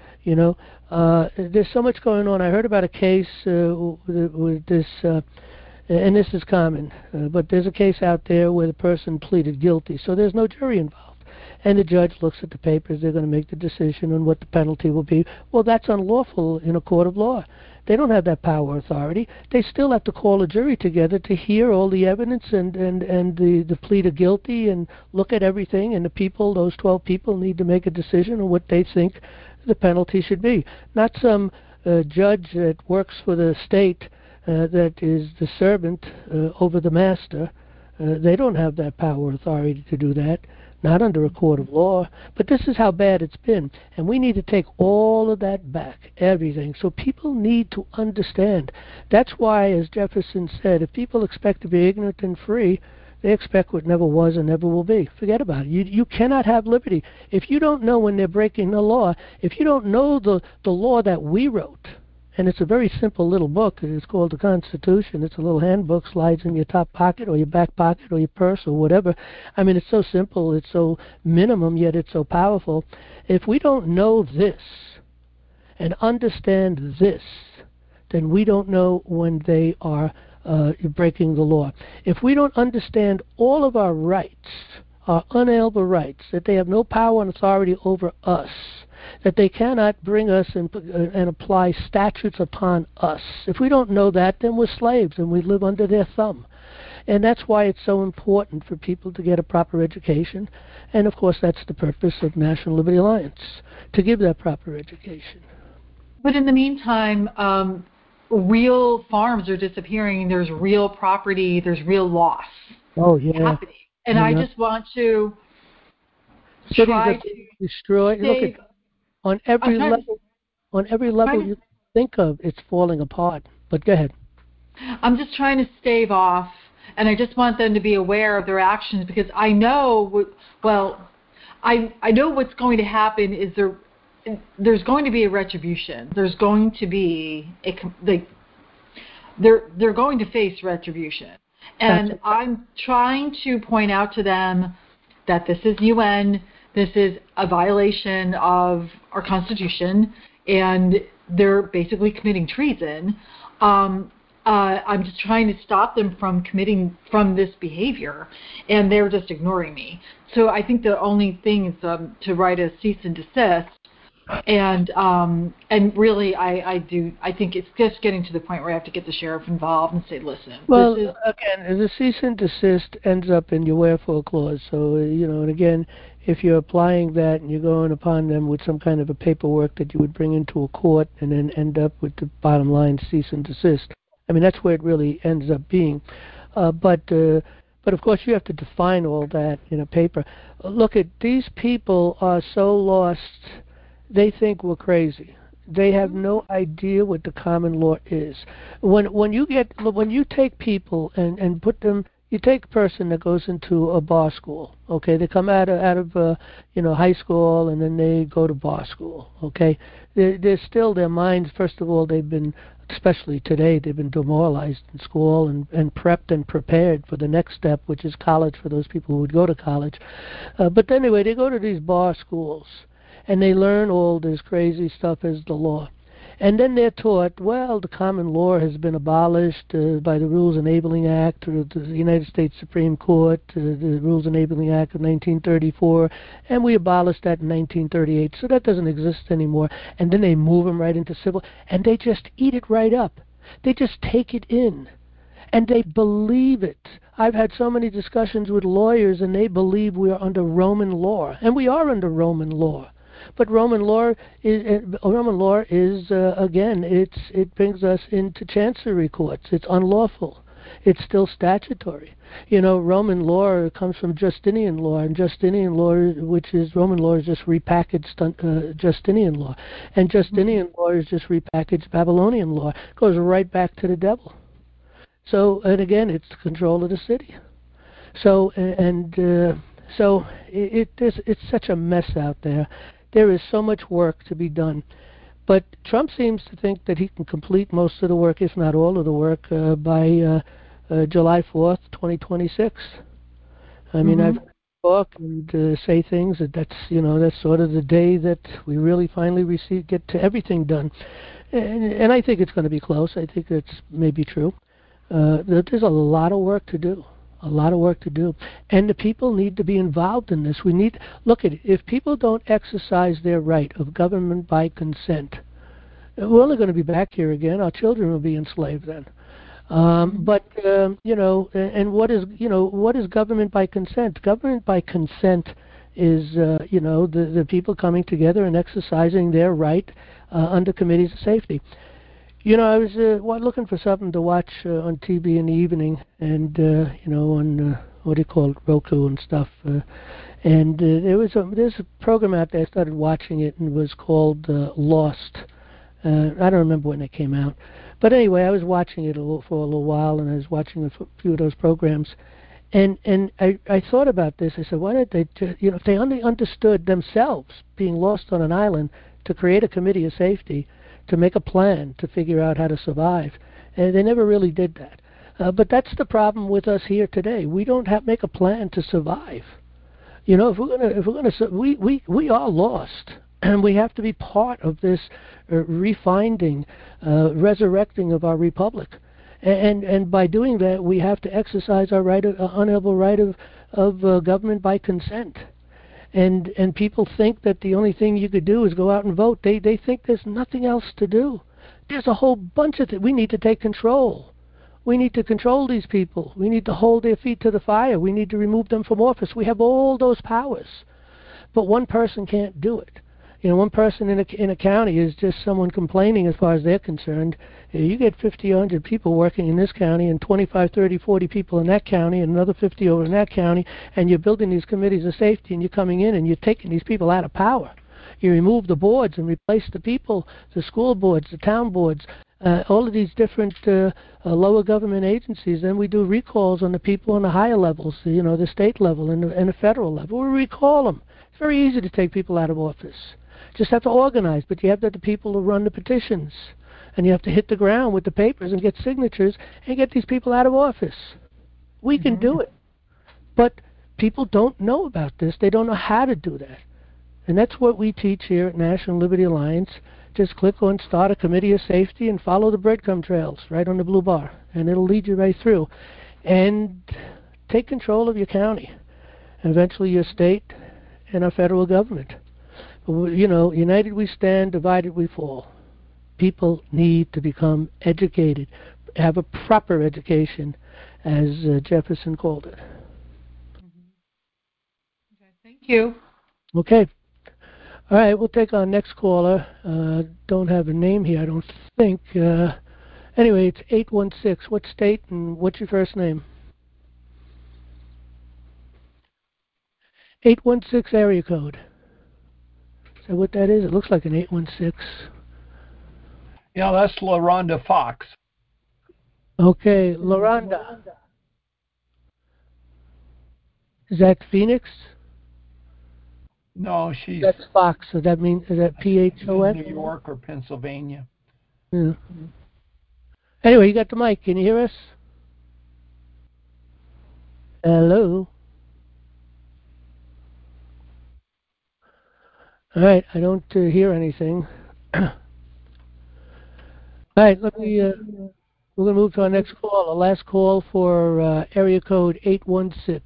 There's so much going on. I heard about a case with this, and this is common, but there's a case out there where the person pleaded guilty, so there's no jury involved. And the judge looks at the papers. They're going to make the decision on what the penalty will be. Well, that's unlawful in a court of law. They don't have that power authority. They still have to call a jury together to hear all the evidence and the plea of guilty and look at everything. And the people, those 12 people, need to make a decision on what they think the penalty should be. Not some judge that works for the state that is the servant over the master. They don't have that power or authority to do that, not under a court of law. But this is how bad it's been, and we need to take all of that back, everything. So people need to understand. That's why, as Jefferson said, if people expect to be ignorant and free, they expect what never was and never will be. Forget about it. You cannot have liberty. If you don't know when they're breaking the law, if you don't know the law that we wrote, and it's a very simple little book. It's called the Constitution. It's a little handbook, slides in your top pocket or your back pocket or your purse or whatever. I mean, it's so simple. It's so minimum, yet it's so powerful. If we don't know this and understand this, then we don't know when they are breaking the law. If we don't understand all of our rights, our unalienable rights, that they have no power and authority over us, that they cannot bring us and apply statutes upon us. If we don't know that, then we're slaves and we live under their thumb. And that's why it's so important for people to get a proper education. And, of course, that's the purpose of National Liberty Alliance, to give that proper education. But in the meantime, real farms are disappearing. There's real property. There's real loss happening. And I just want to try to destroy. Look at on every level you think of, it's falling apart. But go ahead. I'm just trying to stave off, and I just want them to be aware of their actions, because I know, I know what's going to happen is there's going to be a retribution. There's going to be they're going to face retribution. And I'm trying to point out to them that this is UN, this is a violation of our Constitution, and they're basically committing treason. I'm just trying to stop them from from this behavior, and they're just ignoring me. So I think the only thing is to write a cease and desist. And really, I think it's just getting to the point where I have to get the sheriff involved and say, listen. Well, again, the cease and desist ends up in your wherefore clause. So, and again, if you're applying that and you're going upon them with some kind of a paperwork that you would bring into a court and then end up with the bottom line cease and desist, I mean, that's where it really ends up being. But of course, you have to define all that in a paper. Look, these people are so lost. They think we're crazy. They have no idea what the common law is. When you take people and put them, you take a person that goes into a bar school. Okay, they come out of high school and then they go to bar school. Okay, they're still, their minds. First of all, they've been, especially today, they've been demoralized in school and prepped and prepared for the next step, which is college for those people who would go to college. But anyway, they go to these bar schools. And they learn all this crazy stuff as the law. And then they're taught, well, the common law has been abolished by the Rules Enabling Act or the United States Supreme Court, the Rules Enabling Act of 1934, and we abolished that in 1938, so that doesn't exist anymore. And then they move them right into civil, and they just eat it right up. They just take it in. And they believe it. I've had so many discussions with lawyers, and they believe we are under Roman law. And we are under Roman law. But Roman law is again, it brings us into chancery courts. It's unlawful. It's still statutory. Roman law comes from Justinian law, and Justinian law, which is Roman law, is just repackaged Justinian law, and Justinian law is just repackaged Babylonian law. It goes right back to the devil. So, and again, it's the control of the city. So, it's such a mess out there. There is so much work to be done. But Trump seems to think that he can complete most of the work, if not all of the work, by July 4th, 2026. I mean, I've talk and say things that's sort of the day that we really finally get to everything done. And I think it's going to be close. I think it's maybe true. There's a lot of work to do. A lot of work to do. And the people need to be involved in this. Look at it. If people don't exercise their right of government by consent, we're only going to be back here again. Our children will be enslaved then. And what is government by consent? Government by consent is the people coming together and exercising their right under committees of safety. I was looking for something to watch on TV in the evening, and on what do you call it, Roku and stuff. And there's a program out there. I started watching it, and it was called Lost. I don't remember when it came out, but anyway, I was watching it for a little while, and I was watching a few of those programs, and I thought about this. I said, why don't they, if they only understood themselves being lost on an island, to create a committee of safety, to make a plan to figure out how to survive, and they never really did that. But that's the problem with us here today. We don't make a plan to survive. If we're gonna, we are lost, and we have to be part of this refinding, resurrecting of our republic. And by doing that, we have to exercise our unalienable right of government by consent. And people think that the only thing you could do is go out and vote. They think there's nothing else to do. There's a whole bunch of things. We need to take control. We need to control these people. We need to hold their feet to the fire. We need to remove them from office. We have all those powers. But one person can't do it. One person in a county is just someone complaining as far as they're concerned. You get 50 or 100 people working in this county, and 25, 30, 40 people in that county, and another 50 over in that county, and you're building these committees of safety, and you're coming in and you're taking these people out of power. You remove the boards and replace the people, the school boards, the town boards, all of these different lower government agencies. Then we do recalls on the people on the higher levels, the state level and the federal level. We recall them. It's very easy to take people out of office. Just have to organize, but you have to have the people to run the petitions, and you have to hit the ground with the papers and get signatures and get these people out of office. We can do it, but people don't know about this. They don't know how to do that, and that's what we teach here at National Liberty Alliance. Just click on Start a Committee of Safety and follow the breadcrumb trails right on the blue bar, and it'll lead you right through. And take control of your county, and eventually your state and our federal government. United we stand, divided we fall. People need to become educated, have a proper education, as Jefferson called it. Okay, thank you. Okay. All right, we'll take our next caller. Don't have a name here, I don't think. Anyway, it's 816. What state and what's your first name? 816 area code. Is that what that is? It looks like an 816. Yeah, that's LaRonda Fox. Okay, LaRonda. Is that Phoenix? No, she's... That's Fox, so that means, is that PHOX? New York or Pennsylvania. Yeah. Anyway, you got the mic. Can you hear us? Hello? All right, I don't hear anything. All right, we're going to move to our next call, the last call for area code 816.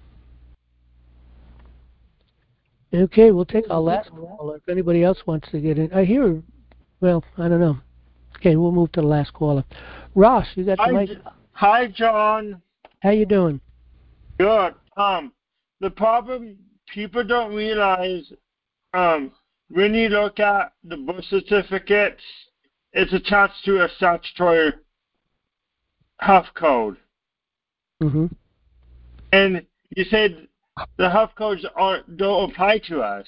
Okay, we'll take our last caller if anybody else wants to get in. I hear, well, I don't know. Okay, we'll move to the last caller. Ross, you got the mic? Hi, John. How you doing? Good. The problem, people don't realize, when you look at the birth certificates, it's attached to a statutory HUF code. Mm-hmm. And you said the HUF codes don't apply to us.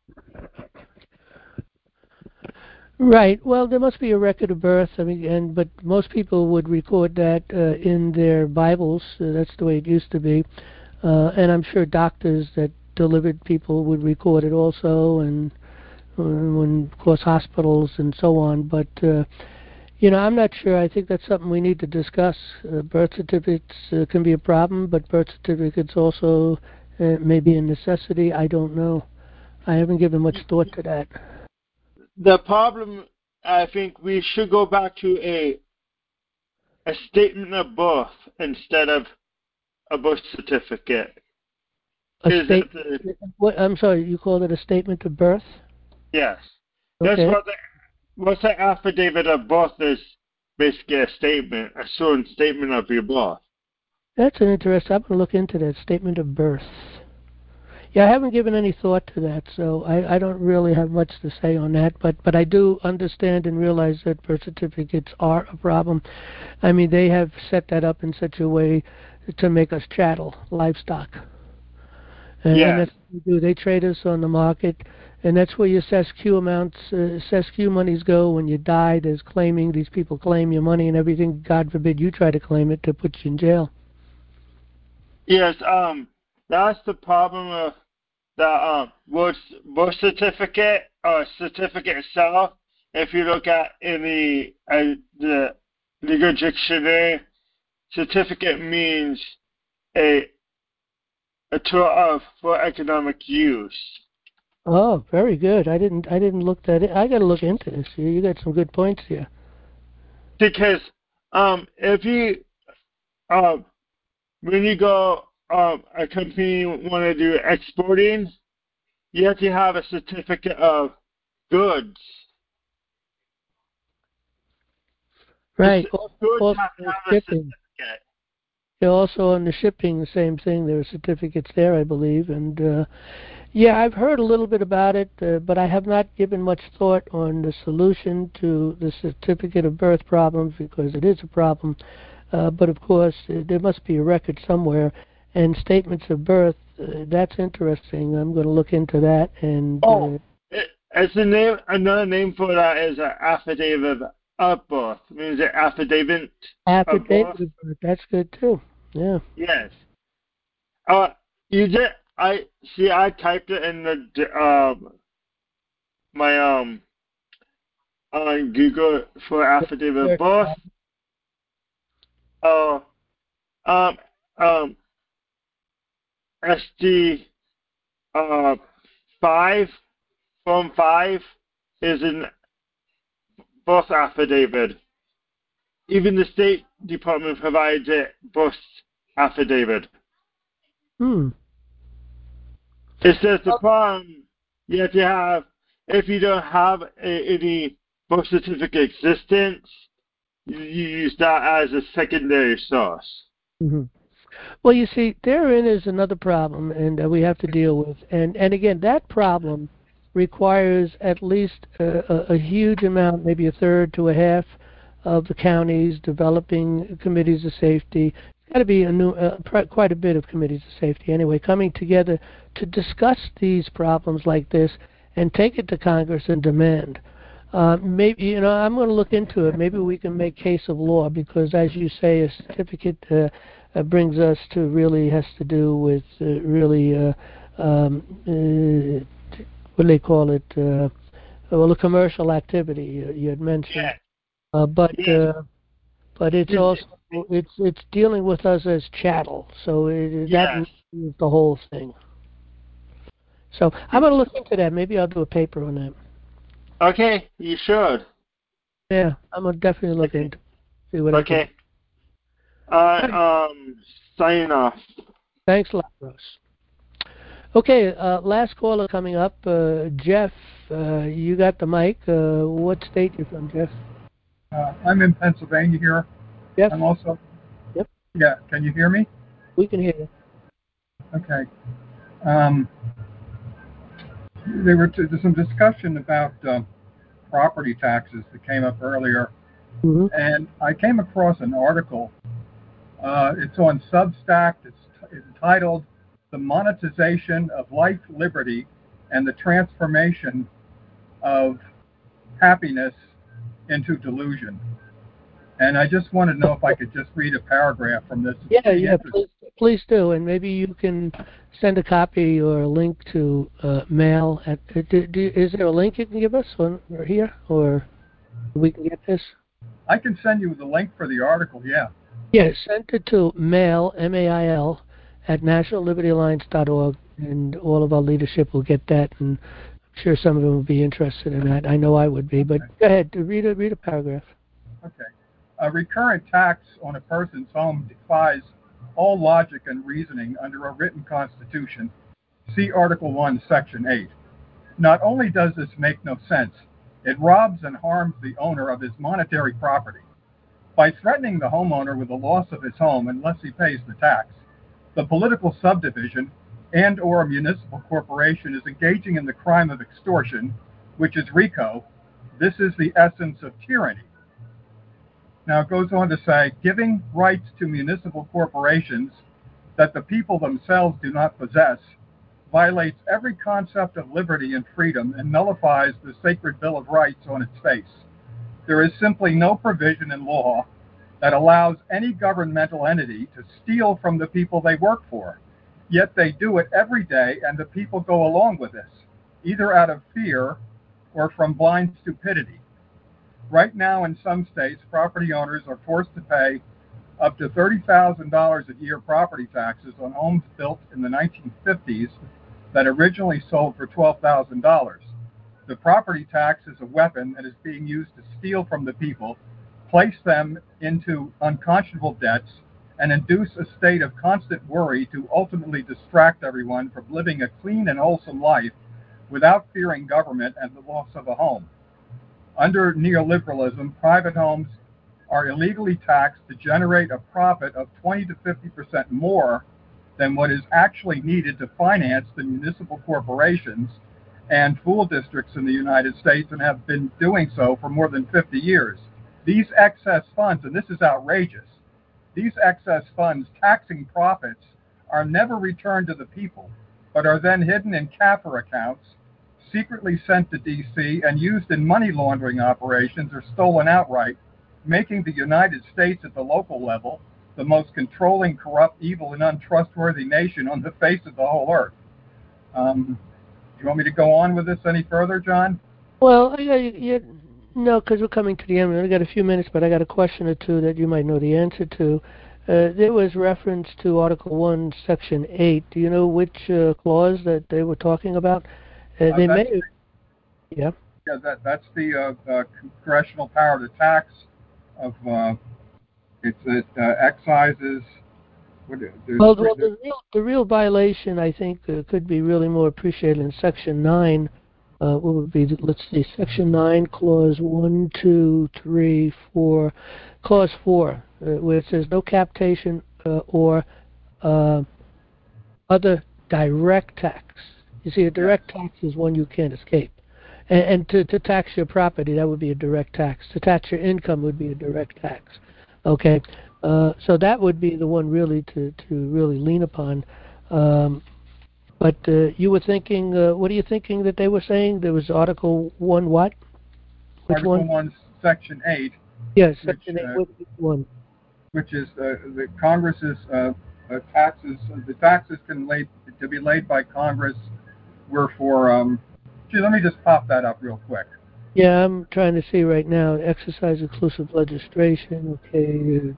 Right. Well, there must be a record of birth. But most people would record that in their Bibles. That's the way it used to be. And I'm sure doctors that delivered people would record it also, and when, of course, hospitals and so on. But I'm not sure. I think that's something we need to discuss. Birth certificates can be a problem, but birth certificates also may be a necessity. I don't know. I haven't given much thought to that. The problem, I think we should go back to a statement of birth instead of a birth certificate. What? I'm sorry, you called it a statement of birth? Yes. Okay. That's what's the affidavit of birth is basically a statement, a sworn statement of your birth. That's an interesting. I'm going to look into that statement of birth. Yeah, I haven't given any thought to that, so I don't really have much to say on that. But I do understand and realize that birth certificates are a problem. I mean, they have set that up in such a way to make us chattel, livestock. And Yes. that's what they do. They trade us on the market, and that's where your SESQ amounts, SESQ monies go when you die. There's claiming, these people claim your money and everything. God forbid you try to claim it to put you in jail. Yes, that's the problem with the birth certificate or certificate itself. If you look at in the legal dictionary, certificate means a tool of for economic use. Oh, very good. I didn't look that. I got to look into this. You got some good points here. Because if you when you go a company want to do exporting, you have to have a certificate of goods. Right. Goods Also have to have a shipping. certificate. Yeah, also on the shipping, the same thing. There are certificates there, I believe. And yeah, I've heard a little bit about it, but I have not given much thought on the solution to the certificate of birth problem because it is a problem. But of course, there must be a record somewhere. And statements of birth, that's interesting. I'm going to look into that. And It's a name. Another name for that is an affidavit of birth. Means an affidavit. Affidavit of birth. That's good too. Yeah. Yes. You did. I see. I typed it in the my on Google for affidavit of birth. SD 5 Form 5 is an birth affidavit. Even the State Department provides a birth affidavit. It says the problem you have to have, if you don't have any birth certificate existence, you use that as a secondary source. Mm-hmm. Well, you see, therein is another problem, and we have to deal with. And again, that problem requires at least a huge amount, maybe a third to a half, of the counties developing committees of safety. Got to be quite a bit of committees of safety anyway, coming together to discuss these problems like this and take it to Congress and demand. Maybe I'm going to look into it. Maybe we can make case of law because, as you say, a certificate brings us to really has to do with really what do they call it? A commercial activity you had mentioned. Yeah. But it's also it's dealing with us as chattel. So that is the whole thing. So I'm going to look into that. Maybe I'll do a paper on that. Okay, you should. Yeah, I'm going to definitely look into it. See what I can. Signing off. Thanks a lot, Russ. Okay, last caller coming up. Jeff, you got the mic. What state you from, Jeff? I'm in Pennsylvania here. Jeff? I'm also... Yep. Yeah, can you hear me? We can hear you. Okay. There's some discussion about property taxes that came up earlier. Mm-hmm. And I came across an article. It's on Substack. It's entitled "The Monetization of Life, Liberty, and the Transformation of Happiness into Delusion." And I just wanted to know if I could just read a paragraph from this. Yeah, please do. And maybe you can send a copy or a link to mail. Is there a link you can give us or here, or we can get this? I can send you the link for the article, yeah. Yes, send it to mail, M-A-I-L, at nationallibertyalliance.org, and all of our leadership will get that, and I'm sure some of them will be interested in that. I know I would be, but go ahead, read a paragraph. Okay. A recurrent tax on a person's home defies all logic and reasoning under a written constitution. See Article 1, Section 8. Not only does this make no sense, it robs and harms the owner of his monetary property. By threatening the homeowner with the loss of his home unless he pays the tax, the political subdivision and or a municipal corporation is engaging in the crime of extortion, which is RICO, this is the essence of tyranny. Now it goes on to say, giving rights to municipal corporations that the people themselves do not possess violates every concept of liberty and freedom and nullifies the sacred Bill of Rights on its face. There is simply no provision in law that allows any governmental entity to steal from the people they work for. Yet they do it every day, and the people go along with this, either out of fear or from blind stupidity. Right now, in some states, property owners are forced to pay up to $30,000 a year property taxes on homes built in the 1950s that originally sold for $12,000. The property tax is a weapon that is being used to steal from the people, place them into unconscionable debts, and induce a state of constant worry to ultimately distract everyone from living a clean and wholesome life without fearing government and the loss of a home. Under neoliberalism, private homes are illegally taxed to generate a profit of 20 to 50% more than what is actually needed to finance the municipal corporations and school districts in the United States, and have been doing so for more than 50 years. These excess funds, and this is outrageous, these excess funds taxing profits are never returned to the people, but are then hidden in CAFR accounts, secretly sent to D.C. and used in money laundering operations or stolen outright, making the United States at the local level the most controlling, corrupt, evil, and untrustworthy nation on the face of the whole earth. Do you want me to go on with this any further, John? Well, no, because we're coming to the end. We've only got a few minutes, but I got a question or two that you might know the answer to. There was reference to Article 1, Section 8. Do you know which clause that they were talking about? They may have... Yeah? Yeah, that's the congressional power to tax of... excises... Well, the real violation, I think, could be really more appreciated in Section 9. What would be, let's see, Section 9, Clause 1, 2, 3, 4, Clause 4, where it says no captation or other direct tax. You see, a direct tax is one you can't escape. And to tax your property, that would be a direct tax. To tax your income would be a direct tax. Okay, so that would be the one really to really lean upon. But you were thinking, what are you thinking that they were saying? There was Article 1 what? Which Article one? 1, Section 8. Yes, Section 8, which one? Which is the Congress's taxes. The taxes to be laid by Congress were for... let me just pop that up real quick. Yeah, I'm trying to see right now. Exercise exclusive legislation. Okay.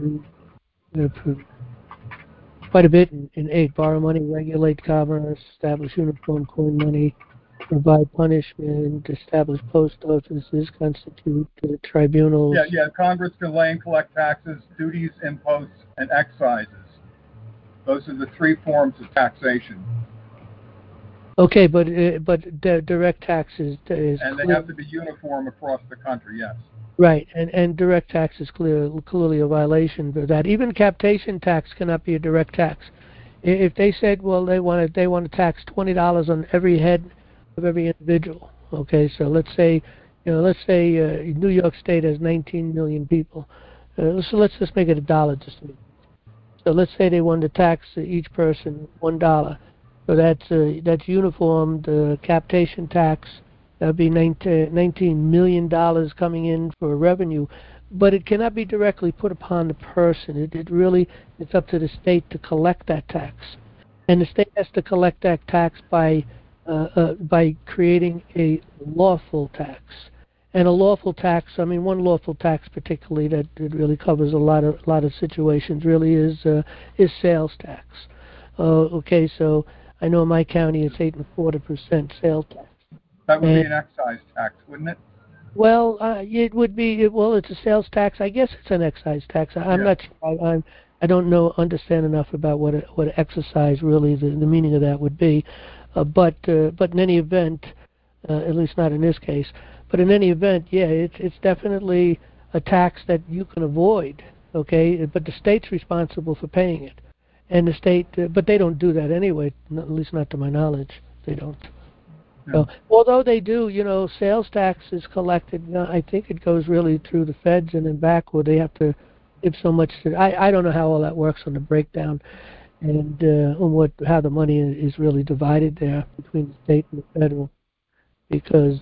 Quite a bit in 8. Borrow money, regulate commerce, establish uniform coin money, provide punishment, establish post offices, constitute tribunals. Yeah. Congress can lay and collect taxes, duties, imposts, and excises. Those are the 3 forms of taxation. Okay, but direct taxes is and clear. They have to be uniform across the country. Yes. Right, and direct tax is clearly a violation of that. Even captation tax cannot be a direct tax. If they said, well, they want to tax $20 on every head of every individual. Okay, so let's say New York State has 19 million people. So let's just make it $1 just to make it. So let's say they wanted to tax each person $1. So that's uniformed captation tax. That would be $19 million coming in for revenue, but it cannot be directly put upon the person. It's up to the state to collect that tax, and the state has to collect that tax by creating a lawful tax. And a lawful tax, I mean, one lawful tax particularly that really covers a lot of situations really is sales tax. Okay, so I know in my county it's 8.25% sales tax. That would be an excise tax, wouldn't it? Well, it would be. Well, it's a sales tax. I guess it's an excise tax. I'm not sure. I don't understand enough about what excise really the meaning of that would be. But in any event, at least not in this case. But in any event, yeah, it's definitely a tax that you can avoid. Okay, but the state's responsible for paying it. and the state, but they don't do that anyway. At least not to my knowledge, they don't. No. So, although they do, sales tax is collected. I think it goes really through the feds and then back, where they have to give so much to. I don't know how all that works on the breakdown, and on how the money is really divided there between the state and the federal, because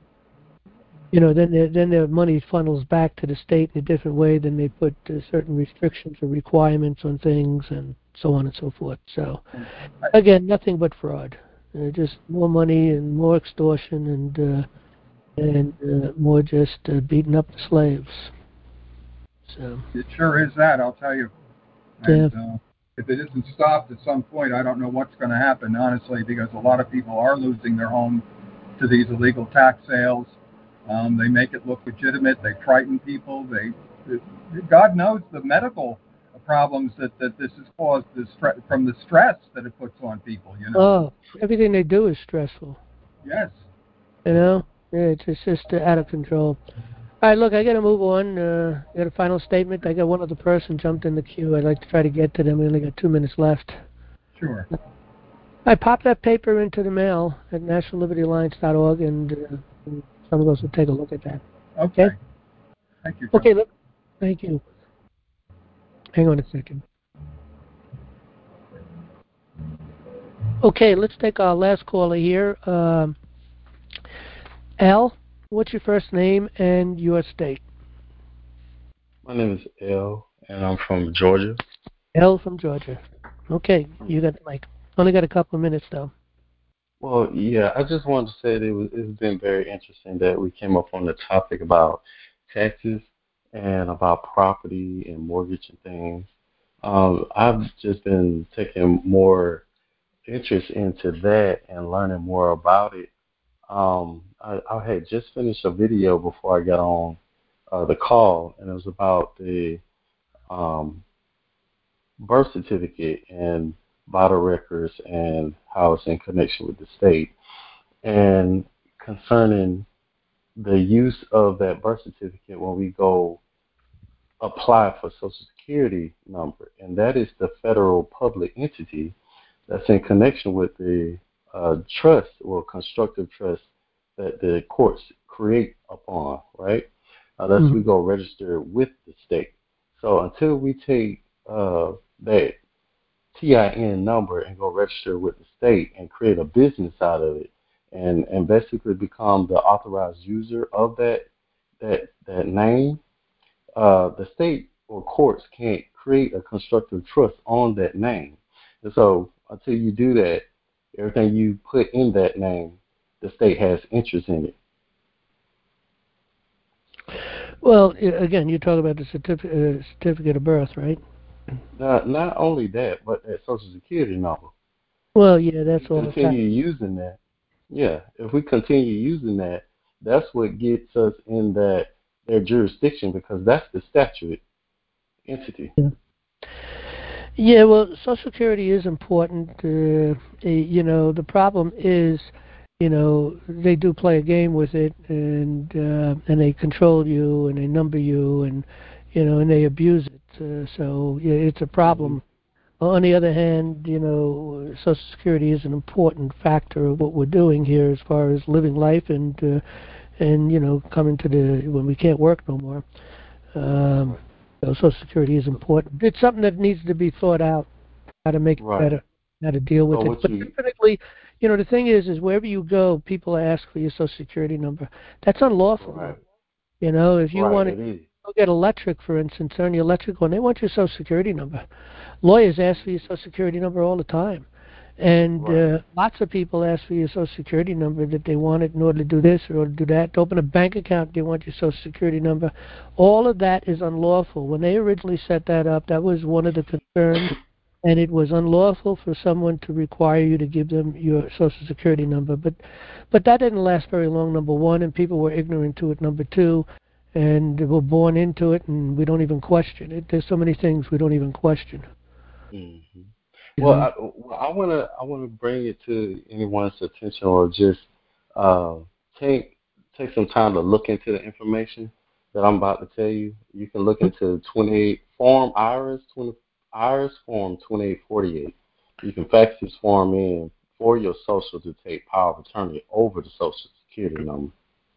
then their money funnels back to the state in a different way. Then they put certain restrictions or requirements on things and so on and so forth. So again, nothing but fraud. Just more money and more extortion and more just beating up the slaves. So it sure is that, I'll tell you. And, if it isn't stopped at some point, I don't know what's going to happen, honestly, because a lot of people are losing their homes to these illegal tax sales. They make it look legitimate. They frighten people. God knows the medical problems that this has caused from the stress that it puts on people. Oh, everything they do is stressful. Yes. It's just out of control. All right, look, I got to move on. Got a final statement. I got one other person jumped in the queue. I'd like to try to get to them. We only got 2 minutes left. Sure. I popped that paper into the mail at nationallibertyalliance.org, and some of us will take a look at that. Okay. Thank you, John. Okay, look. Thank you. Hang on a second. Okay, let's take our last caller here. Al, what's your first name and your state? My name is L, and I'm from Georgia. L from Georgia. Okay, you got the mic. Only got a couple of minutes, though. Well, yeah, I just wanted to say that it's been very interesting that we came up on the topic about taxes and about property and mortgage and things. I've just been taking more interest into that and learning more about it. I had just finished a video before I got on the call, and it was about the birth certificate and vital records and how it's in connection with the state, and concerning the use of that birth certificate when we go apply for Social Security number, and that is the federal public entity that's in connection with the trust or constructive trust that the courts create upon, right? That's we go register with the state. So until we take that TIN number and go register with the state and create a business out of it, and basically become the authorized user of that name, the state or courts can't create a constructive trust on that name. And so until you do that, everything you put in that name, the state has interest in it. Well, again, you talk about the certificate of birth, right? Not only that, but that Social Security number. Well, yeah, that's all. Continue using that. Yeah, if we continue using that, that's what gets us in their jurisdiction, because that's the statute entity. Yeah, well, Social Security is important. The problem is, they do play a game with it, and they control you, and they number you, and and they abuse it. So yeah, it's a problem. On the other hand, Social Security is an important factor of what we're doing here as far as living life and coming to when we can't work no more. So Social Security is important. It's something that needs to be thought out, how to make it better, how to deal with it. But definitely, the thing is wherever you go, people ask for your Social Security number. That's unlawful. Right. If you want to go get electric, for instance, turn your electric on, they want your Social Security number. Lawyers ask for your Social Security number all the time. And lots of people ask for your Social Security number, that they want it in order to do this or to do that. To open a bank account, they want your Social Security number. All of that is unlawful. When they originally set that up, that was one of the concerns, and it was unlawful for someone to require you to give them your Social Security number. But that didn't last very long, number one, and people were ignorant to it, number two, and they were born into it, and we don't even question it. There's so many things we don't even question. Mm-hmm. Well, I want to bring it to anyone's attention, or just take some time to look into the information that I'm about to tell you. You can look into Form IRS IRS Form 2848. You can fax this form in for your social to take power of attorney over the social security number.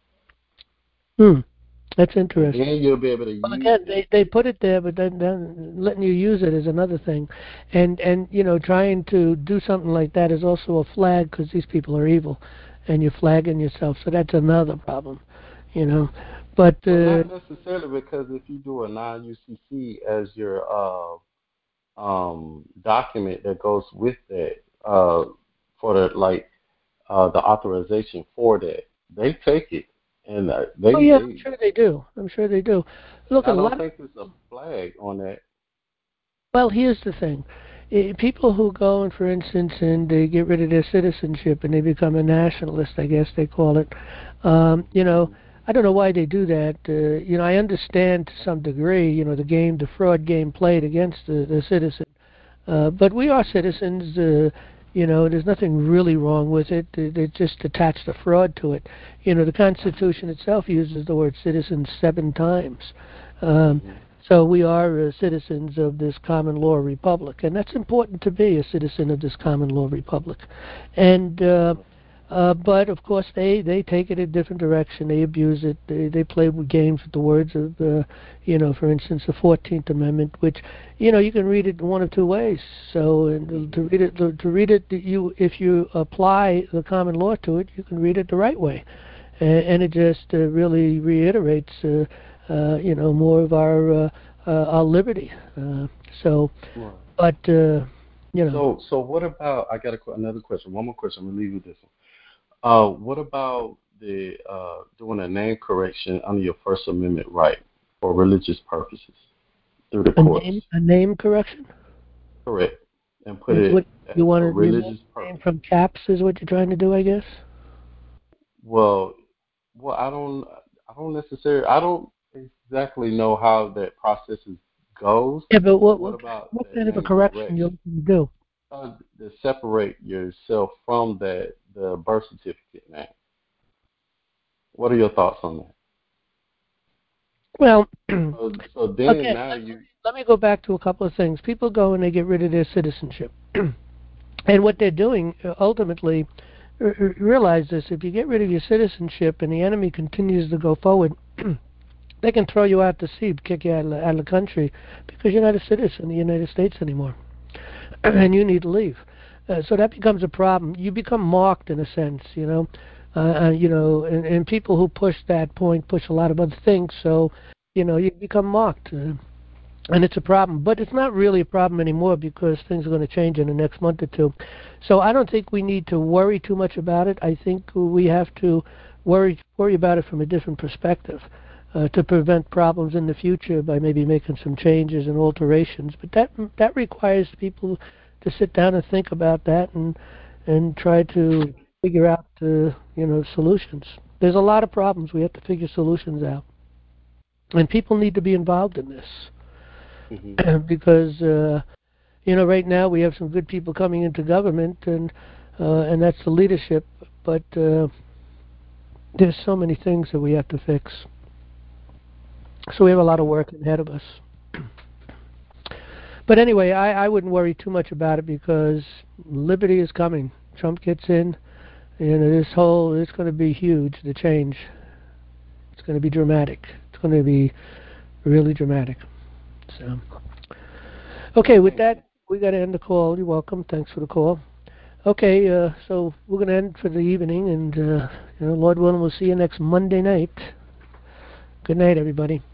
That's And interesting. then you'll be able to Well, use again, it. they put it there, but then letting you use it is another thing, and trying to do something like that is also a flag because these people are evil, and you're flagging yourself, so that's another problem, But Well, not necessarily, because if you do a non-UCC as your document that goes with that for the authorization for that, they take it and oh yeah, I'm sure they do. I'm sure they do. Look, I a lot don't of think there's a flag on that. well, here's the thing. People who go and, for instance, and they get rid of their citizenship and they become a nationalist, I guess they call it. I don't know why they do that. I understand to some degree, the fraud game played against the citizen. But we are citizens. There's nothing really wrong with it. They just attached a fraud to it. The Constitution itself uses the word citizen 7 times. So we are citizens of this common law republic, and that's important to be a citizen of this common law republic. And but of course they take it a different direction. They abuse it. They play with games with the words of for instance, the 14th Amendment, which you can read it one of two ways. So to read it, if you apply the common law to it, you can read it the right way, and it just really reiterates more of our liberty. But So what about? I got another question. One more question. I'm gonna leave you with this one. What about the doing a name correction under your First Amendment right for religious purposes through the courts? A name correction? Correct. And put it you want for to religious name purposes. from caps is what you're trying to do, I guess. Well, I don't exactly know how that process goes. Yeah, but what about kind of a correction you do? To separate yourself from the birth certificate now. What are your thoughts on that? Well, so then okay, now let me go back to a couple of things. People go and they get rid of their citizenship. And what they're doing, ultimately, realize this, if you get rid of your citizenship and the enemy continues to go forward, they can throw you out to sea, kick you out of the country, because you're not a citizen of the United States anymore. And you need to leave. So that becomes a problem. You become marked in a sense, and people who push that point push a lot of other things. So, you become marked, and it's a problem. But it's not really a problem anymore because things are going to change in the next month or two. So I don't think we need to worry too much about it. I think we have to worry about it from a different perspective. To prevent problems in the future by maybe making some changes and alterations. But that requires people to sit down and think about that and try to figure out solutions. There's a lot of problems. We have to figure solutions out, and people need to be involved in this because right now we have some good people coming into government and that's the leadership. But there's so many things that we have to fix. So we have a lot of work ahead of us. But anyway, I wouldn't worry too much about it because liberty is coming. Trump gets in, it's going to be huge, the change. It's going to be dramatic. It's going to be really dramatic. So, okay, with that, we got to end the call. You're welcome. Thanks for the call. Okay, so we're going to end for the evening, and Lord willing, we'll see you next Monday night. Good night, everybody.